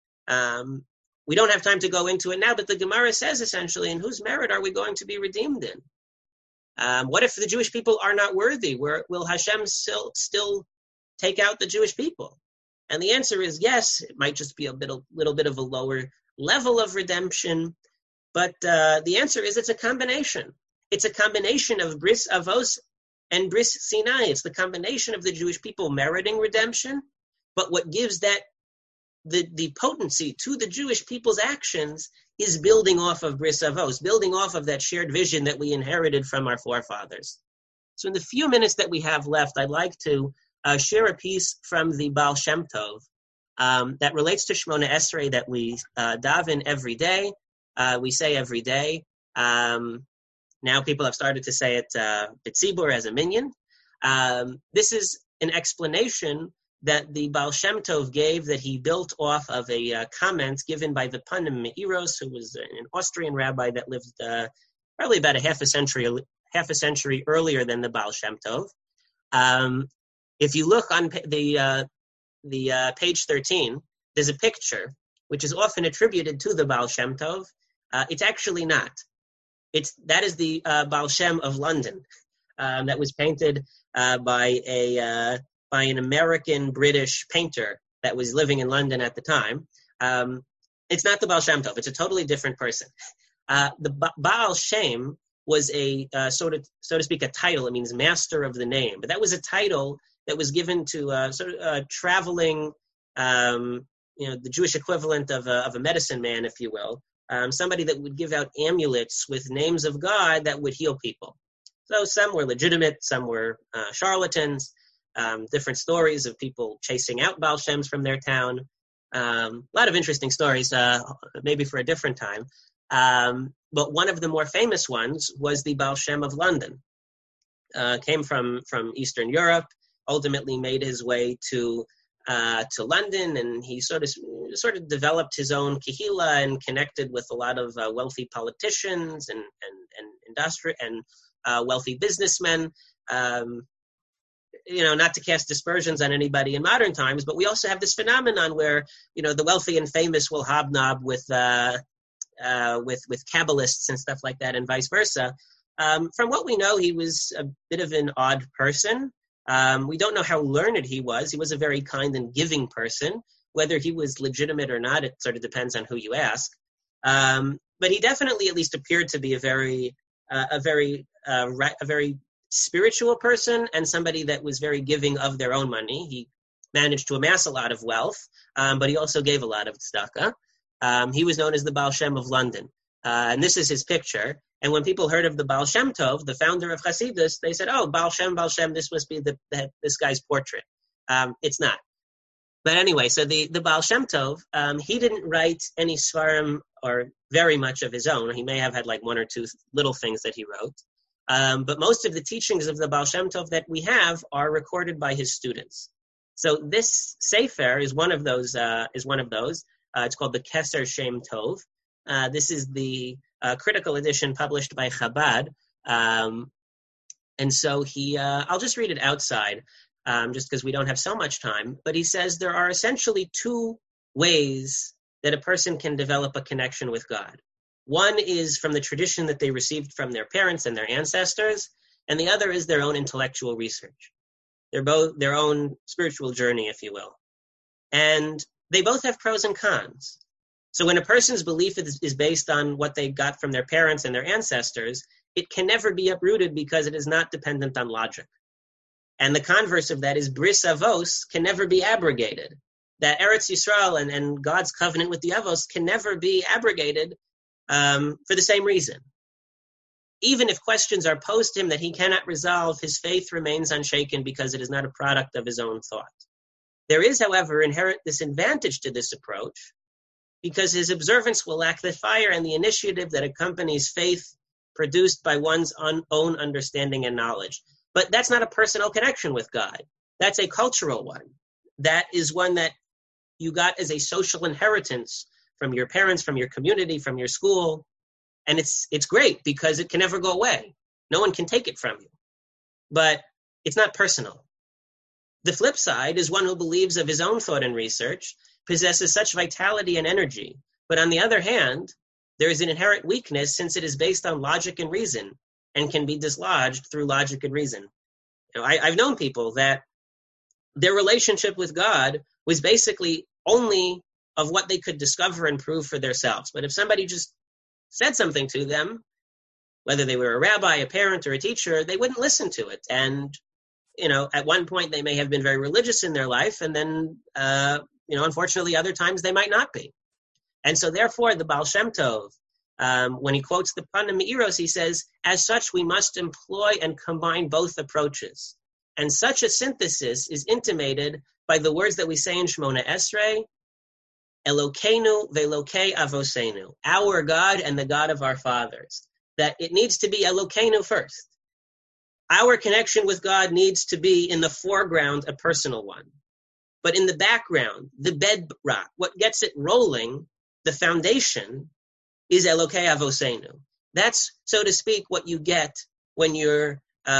We don't have time to go into it now, but the Gemara says essentially, in whose merit are we going to be redeemed in? What if the Jewish people are not worthy? Will Hashem still take out the Jewish people? And the answer is yes. It might just be a little bit of a lower level of redemption, but the answer is it's a combination. It's a combination of Bris Avos and Bris Sinai. It's the combination of the Jewish people meriting redemption, but what gives that the potency to the Jewish people's actions is building off of Bris Avos, building off of that shared vision that we inherited from our forefathers. So in the few minutes that we have left, I'd like to share a piece from the Baal Shem Tov that relates to Shemona Esrei that we daven every day. We say every day. Now people have started to say it B'tzibur as a minyan. This is an explanation that the Baal Shem Tov gave, that he built off of a comment given by the Panim Me'iros, who was an Austrian rabbi that lived probably about a half a century earlier than the Baal Shem Tov. If you look on the page 13, there's a picture which is often attributed to the Baal Shem Tov. It's actually not. That is the Baal Shem of London. that was painted by an American-British painter that was living in London at the time. It's not the Baal Shem Tov. It's a totally different person. The Baal Shem was a, so to speak, a title. It means master of the name. But that was a title that was given to traveling, the Jewish equivalent of a medicine man, if you will, somebody that would give out amulets with names of God that would heal people. So some were legitimate, some were charlatans, different stories of people chasing out Baal Shems from their town. A lot of interesting stories, maybe for a different time. But one of the more famous ones was the Baal Shem of London. Came from Eastern Europe, ultimately made his way to London, and he sort of developed his own kehila and connected with a lot of wealthy politicians and industry and wealthy businessmen. Not to cast dispersions on anybody in modern times, but we also have this phenomenon where the wealthy and famous will hobnob with Kabbalists and stuff like that, and vice versa. From what we know, he was a bit of an odd person. We don't know how learned he was. He was a very kind and giving person. Whether he was legitimate or not, it sort of depends on who you ask. But he definitely at least appeared to be a very spiritual person and somebody that was very giving of their own money. He managed to amass a lot of wealth, but he also gave a lot of tzedakah. He was known as the Baal Shem of London. And this is his picture. And when people heard of the Baal Shem Tov, the founder of Hasidus, they said, oh, Baal Shem, this must be this guy's portrait. It's not. But anyway, so the Baal Shem Tov, he didn't write any svarim or very much of his own. He may have had like one or two little things that he wrote. But most of the teachings of the Baal Shem Tov that we have are recorded by his students. So this Sefer is one of those. It's called the Keser Shem Tov. This is the critical edition published by Chabad. And so I'll just read it outside, just because we don't have so much time. But he says there are essentially two ways that a person can develop a connection with God. One is from the tradition that they received from their parents and their ancestors, and the other is their own intellectual research. They're both their own spiritual journey, if you will. And they both have pros and cons. So when a person's belief is based on what they got from their parents and their ancestors, it can never be uprooted because it is not dependent on logic. And the converse of that is bris avos can never be abrogated. That Eretz Yisrael and God's covenant with the avos can never be abrogated for the same reason. Even if questions are posed to him that he cannot resolve, his faith remains unshaken because it is not a product of his own thought. There is, however, inherent disadvantage to this approach because his observance will lack the fire and the initiative that accompanies faith produced by one's own understanding and knowledge. But that's not a personal connection with God. That's a cultural one. That is one that you got as a social inheritance from your parents, from your community, from your school. And it's great because it can never go away. No one can take it from you. But it's not personal. The flip side is one who believes of his own thought and research, possesses such vitality and energy. But on the other hand, there is an inherent weakness since it is based on logic and reason and can be dislodged through logic and reason. I've known people that their relationship with God was basically only of what they could discover and prove for themselves. But if somebody just said something to them, whether they were a rabbi, a parent, or a teacher, they wouldn't listen to it. And, at one point they may have been very religious in their life, and then, unfortunately, other times they might not be. And so therefore, the Baal Shem Tov, when he quotes the Panim Me'iros, he says, as such, we must employ and combine both approaches. And such a synthesis is intimated by the words that we say in Shemona Esrei, Elokeinu ve'Elokei Avosenu, our God and the God of our fathers. That it needs to be Elokeinu first. Our connection with God needs to be in the foreground, a personal one. But in the background, the bedrock, what gets it rolling, the foundation, is Elokei Avosenu. That's, so to speak, what you get when you're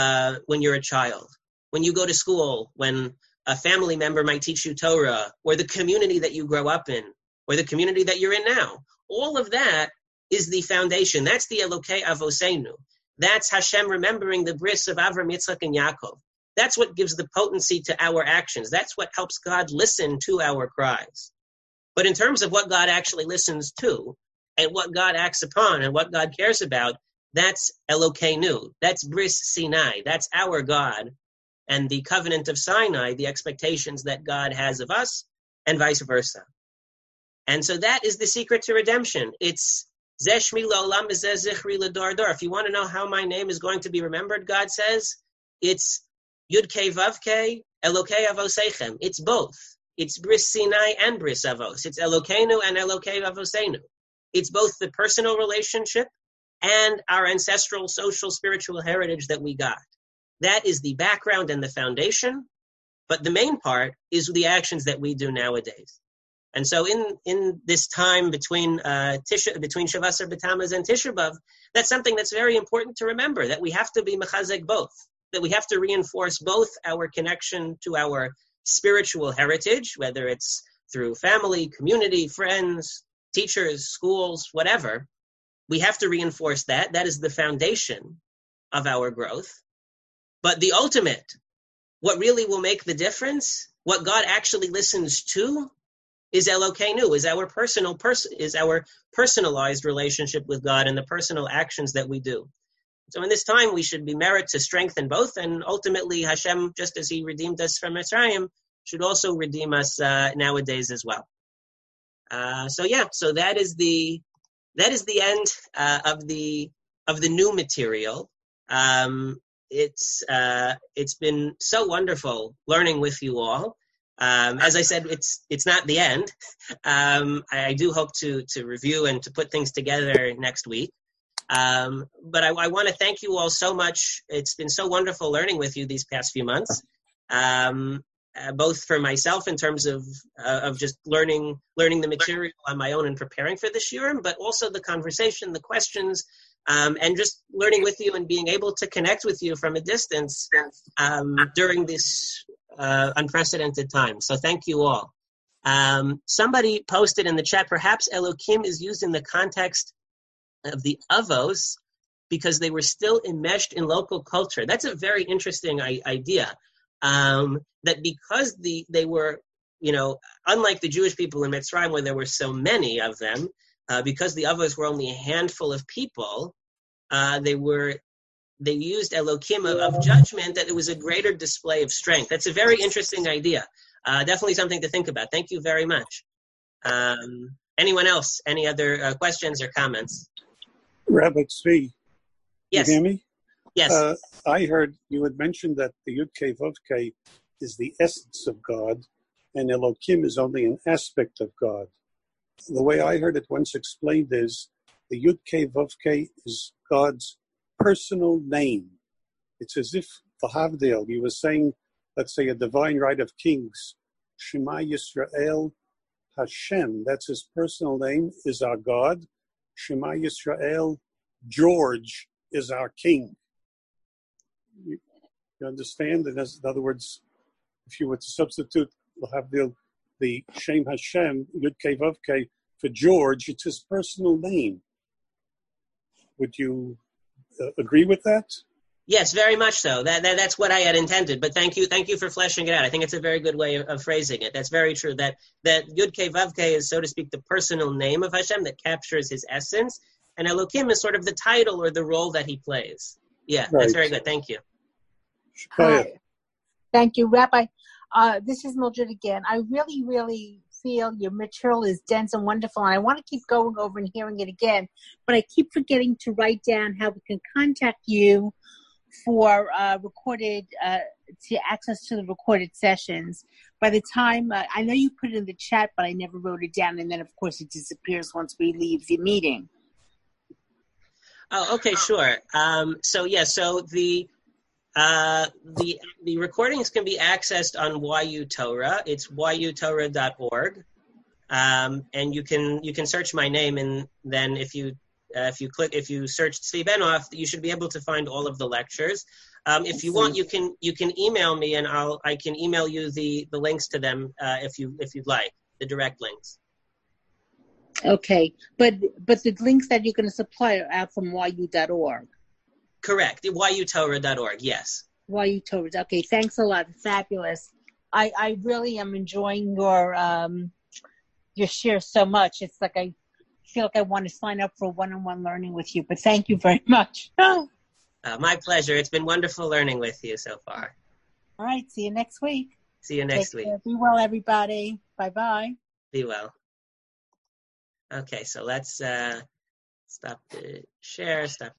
a child. When you go to school, when a family member might teach you Torah, or the community that you grow up in, or the community that you're in now. All of that is the foundation. That's the Elokei Avosenu. That's Hashem remembering the bris of Avram, Yitzchak, and Yaakov. That's what gives the potency to our actions. That's what helps God listen to our cries. But in terms of what God actually listens to, and what God acts upon, and what God cares about, that's Elokeinu. That's Bris Sinai. That's our God. And the covenant of Sinai, the expectations that God has of us, and vice versa. And so that is the secret to redemption. It's Zeshmi La'olam Zeh Zichri L'Dor Dor. If you want to know how my name is going to be remembered, God says, it's Yud-Kei Vav-Kei, Elokei Avoseichem. It's both. It's Bris Sinai and Bris Avos. It's Elokeinu and Elokei Avoseinu. It's both the personal relationship and our ancestral, social, spiritual heritage that we got. That is the background and the foundation, but the main part is the actions that we do nowadays. And so in this time between Shavasar B'Tammuz and Tisha B'Av, that's something that's very important to remember, that we have to be mechazek both, that we have to reinforce both our connection to our spiritual heritage, whether it's through family, community, friends, teachers, schools, whatever. We have to reinforce that. That is the foundation of our growth. But the ultimate, what really will make the difference, what God actually listens to, is Elokeinu, is our personalized relationship with God and the personal actions that we do. So in this time, we should be merit to strengthen both, and ultimately Hashem, just as He redeemed us from Mitzrayim, should also redeem us nowadays as well. So that is the end of the new material. It's been so wonderful learning with you all. As I said, it's not the end. I do hope to review and to put things together next week. But I want to thank you all so much. It's been so wonderful learning with you these past few months, both for myself in terms of just learning the material on my own and preparing for this year, but also the conversation, the questions, and just learning with you and being able to connect with you from a distance during this unprecedented time. So thank you all. Somebody posted in the chat, perhaps Elokim is used in the context of the Avos because they were still enmeshed in local culture. That's a very interesting idea. That because they were, unlike the Jewish people in Mitzrayim where there were so many of them, because the Avos were only a handful of people, they used Elokim of judgment, that it was a greater display of strength. That's a very interesting idea. Definitely something to think about. Thank you very much. Anyone else? Any other questions or comments? Rabbi Tzvi, yes. You hear me? Yes. I heard you had mentioned that the Yud-Kei Vav-Kei is the essence of God, and Elokim is only an aspect of God. The way I heard it once explained is the Yud-Kei Vav-Kei is God's personal name. It's as if, V'havdil, you were saying, let's say, a divine right of kings, Shema Yisrael Hashem, that's his personal name, is our God. Shema Yisrael, George is our king. You understand? And in other words, if you were to substitute the Shem Hashem, Yud-Kei Vav-Kei, for George, it's his personal name. Would you agree with that? Yes, very much so. That's what I had intended. But thank you for fleshing it out. I think it's a very good way of phrasing it. That's very true. That Yud-Kei Vav-Kei is, so to speak, the personal name of Hashem that captures his essence, and Elokim is sort of the title or the role that he plays. Yeah, right. That's very good. Thank you. Hi. Thank you, Rabbi. This is Mildred again. I really, really feel your material is dense and wonderful, and I want to keep going over and hearing it again, but I keep forgetting to write down how we can contact you for recorded, to access to the recorded sessions. By the time, I know you put it in the chat, but I never wrote it down, and then, of course, it disappears once we leave the meeting. Oh, okay, sure. So the recordings can be accessed on YU Torah. It's yutorah.org, and you can search my name, and then if you search Tzvi Benoff, you should be able to find all of the lectures. If you want, you can email me, and I can email you the links to them if you'd like, the direct links. Okay, but the links that you're going to supply are out from yu.org. Correct. yutorah.org, yes. yutorah. Okay, thanks a lot. Fabulous. I really am enjoying your share so much. It's like I feel like I want to sign up for one-on-one learning with you, but thank you very much. My pleasure. It's been wonderful learning with you so far. All right. See you next week. See you next week. Be well, everybody. Bye-bye. Be well. Okay, so let's stop the share, stop